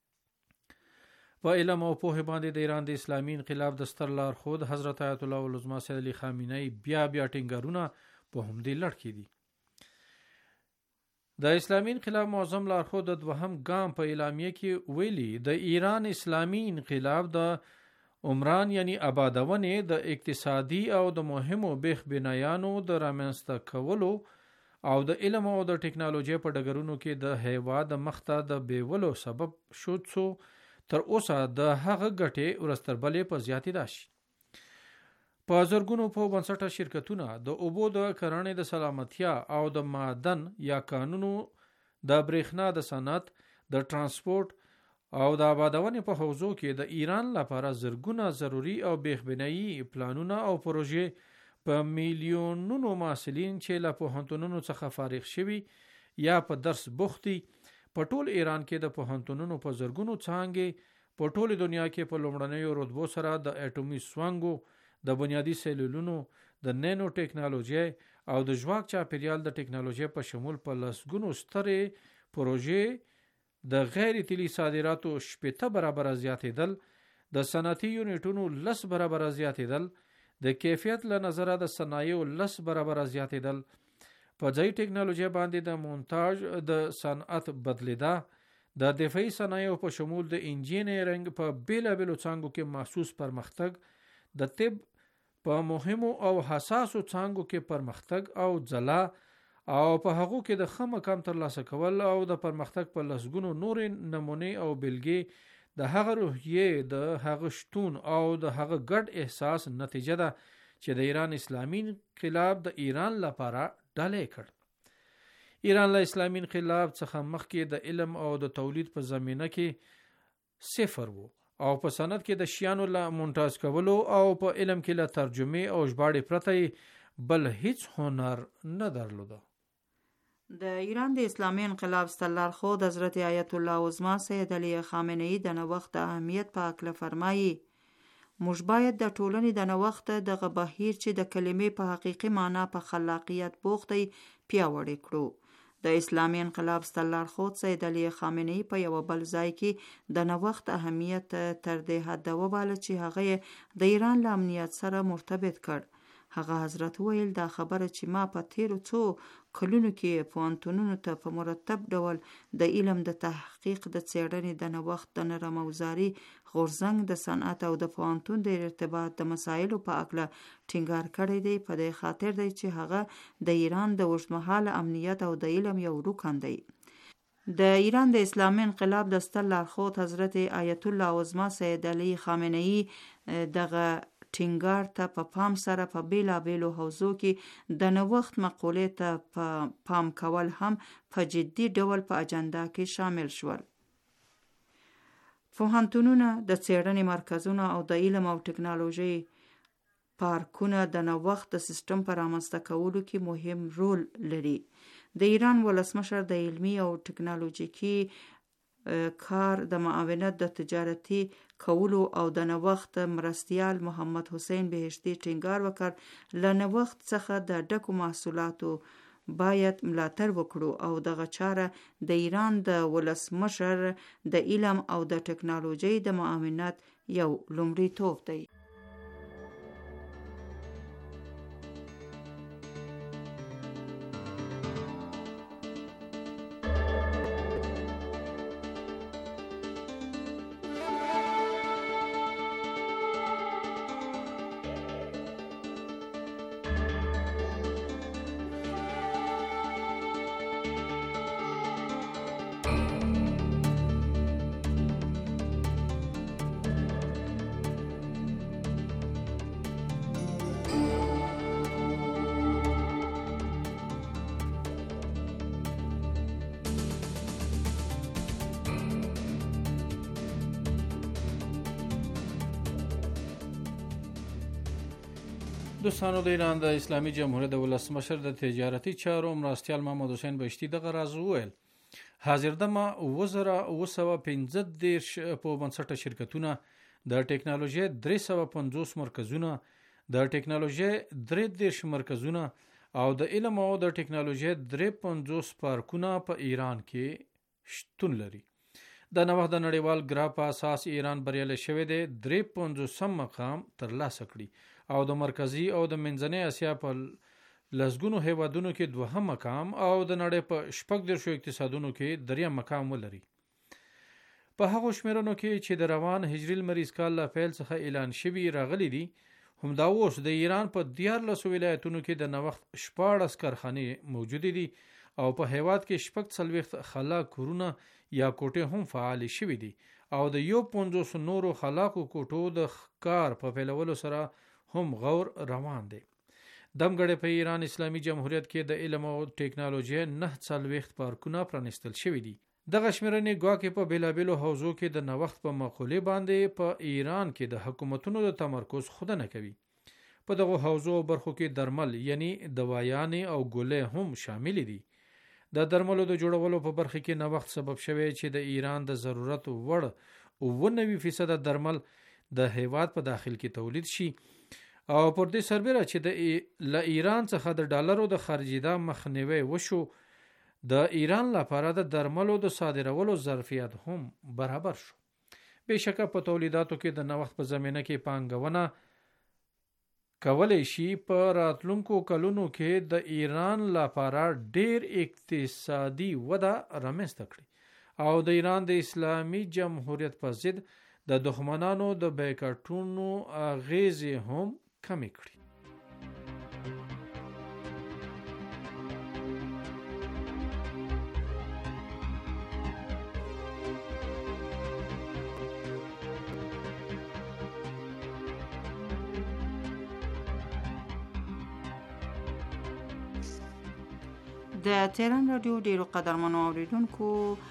په علم او پوهې باندې د ایران د اسلامي انقلاب د ستر لارښود حضرت آیت الله العظما سید علي خامنه‌ای بیا ټینګارونه په همدې لړ کې دي. د اسلامي انقلاب معظم لارښود د دوهم ګام په اعلامیه کې ویلي د ایران اسلامي انقلاب د عمران یعنی آبادونې د اقتصادي او د مهمو بیخ بنایانو د رامنځته کولو او د علم او د ټکنالوژي په ډګرونو کې د هیواد مخته د بیولو سبب شو څو تر اوسه د هغه ګټې ورستربلې په زیاتېدا شي. په زرګونو په بنسټه شرکتونه د اوبو د کرنې د سلامتیا او د معدن یا کانونو د برېښنا د صنعت د ترانسپورت او د آبادونې په حوزو کې د ایران لپاره زرګونه ضروري او بیخ بنایي پلانونه او پروژې په میلیونونو محصلین چې له پوهنتونونو څخه فارغ شوي یا په درس بوختي په ټول ایران کې د پوهنتونونو په زرګونو څانګې په ټول دنیا کې په لومړنیو رتبو سره د اټومي سوانګو د بنیادي سیلولونو د نینو ټکنالوژي او د ژواک چاپیریال د ټکنالوژي په شمول په لسګونو سترې پروژې د غیر تیلي صادراتو 80 برابر زیاتېدل، د صنعتي یونټونو 10 برابر زیاتېدل، د کیفیت له نظره د صنایعو 10 برابر زیاتېدل، په ځای ټکنالوژي باندې د مونتاژ د صنعت بدلیدا، د دفاعي صنایعو په شمول د انجینرینګ په بیلابیلو څانګو کې محسوس پرمختګ، د طب په مهمو او حساسو څانګو کې پرمختګ او ځلا او په هغو کې د ښه مقام ترلاسه کول او د پرمختګ په لسګونو نورې نمونې او بیلګې د هغه روحیې د هغه شتون او د هغه ګډ احساس نتیجه ده چې د ایران اسلامي انقلاب د ایران لپاره ډالۍ کړ. ایران له اسلامي انقلاب څخه مخکې د علم او د تولید په زمینه کې صفر وو او په صنعت کې د شیانو له مونتاژ کولو او په علم کې له ترجمې او ژباړې پرته بل هیڅ هنر نه درلوده. د ایران د اسلامي انقلاب ستر لارښود حضرت آیت الله عظما سید علی خامنه ای د نوښت د اهمیت په اړه فرمایي: موږ باید د ټولنې د نوښت دغه بهیر چې د کلمې په حقیقي معنا په خلاقیت بوخت دی پیاوړی کړو. د اسلامي انقلاب ستر لارښود سید علی خامنه ای په یو بل ځای کې د نوښت اهمیت تر دې حد وباله چې هغه د ایران له امنیت سره مرتبط کړ. هغه حضرت ویل دا خبره چې ما په تیرو څو کلونو کې پوهنتونونو ته په مرتب ډول د علم د تحقیق د څېړنې د نوښت د نرم اوزاري غورځنګ د صنعت او د پوهنتون د ارتباط د مسایلو په اړه ټینګار کړی دی په دې خاطر دی چې هغه د ایران د اوږدمهاله امنیت او د علم یو رکن دی. د ایران د اسلامي انقلاب د ستر لارښود حضرت آیت الله عظما سید علی خامنه ای دغه ټینګار ته په پام سره په بیلابیلو حوزو کې د نوښت مقولې ته په پام کول هم په جدي ډول په اجنډا کې شامل شول. پوهنتونونه، د څېړنې مرکزونه او د علم او ټکنالوژۍ پارکونه د نوښت د سیستم په رامنځته کولو کې مهم رول لري. د ایران ولسمشر د علمي او ټکنالوژیکي کار د معاونت د تجارتي کولو او د نوښت مرستیال محمد حسین بهشتی ټینګار وکړ له نوښت څخه د ډکو محصولاتو باید ملاتړ وکړو او دغه چاره د ایران د ولسمشر د علم او د ټکنالوژۍ د معاونت یو لومړیتوب دی. دوستانو، د ایران د اسلامي جمهوریت د ولسمشر د تجارتي چارو مرستیال محمد حسین بهشتی دغه راز وویل: حاضردمه 1915 په بنسټه شرکتونه، د ټکنالوژي 350 مرکزونه، د ټکنالوژي 33 مرکزونه او د علم او د ټکنالوژي 350 پارکونه په ایران کې شتون لري. د نوښت د نړیوال ګراف په اساس ایران بریالی شوی دی 350 مقام ترلاسه کړي او د مرکزی او د منځنۍ اسیا په لسګونو هیوادونو کې دوهم مقام او د نړۍ په 14 اقتصادونو کې دریم مقام ولري. په هغو شمیرنو کې چې د روان هجري لمریز کال له پیل څخه اعلان شوي راغلي دي، همدا اوس د ایران په 14 ولایتونو کې د نوښت 14 کارخانې موجودې دي او په هیواد کې 40 خلا کورونه یا کوټې هم فعال شوي دي او د 50 نورو خلاقو کوټو د کار په پیلولو سره هم غور روان دي. دمګړې په ایران اسلامي جمهوریت کې د علم او ټیکنالوژي 49 پارکونه پرانستل شوي دي. دغه شمیرنې ګواکې په بیلابیلو حوزو کې د نوښت په مقولې باندې په ایران کې د حکومتونو د تمرکز خودنه کوي. په دغه حوزو برخو کې درمل یعنی دوايانې او ګولې هم شامل دي. د درملو د جوړولو په برخه کې نوښت سبب شوی چې د ایران د ضرورت وړ 99% درمل د هیواد په داخل کې تولید شي او پر دې سربېره چې د ایران څخه د ډالرو د خارجیدا مخنیوي وشو، د ایران لپاره د درملو د صادرولو ظرفیت هم برابر شو. بهشکه په تولیداتو کې د نوښت په زمینه کې پانګونه کولای شي په راتلونکو کلونو کې د ایران لپاره ډیر اقتصادي وده رامنځته کړي او د ایران د اسلامي جمهوریت په ضد د دښمنانو د بیکاټونو اغیزې هم کمی کړي. د تهران رادیو ډیرو قدرمنو اوریدونکو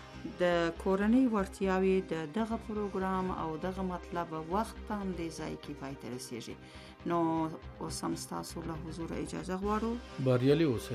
د کورنۍ ورتیاوي د دغه پروګرام او دغه مطلب وخت په همدې ځای کې پای ته رسیږي. نو اوس هم ستاسو له حضور اجازه غواړو. بریالي اوسئ.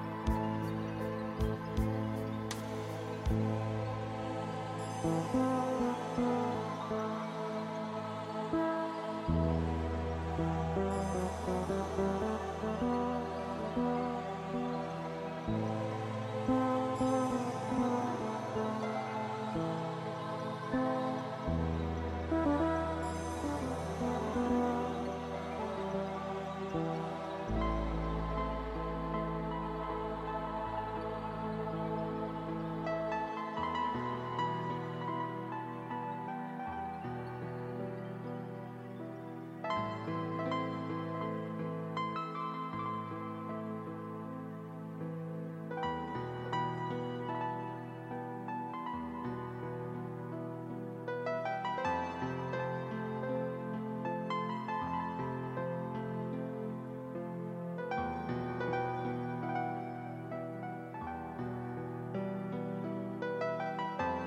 Thank you.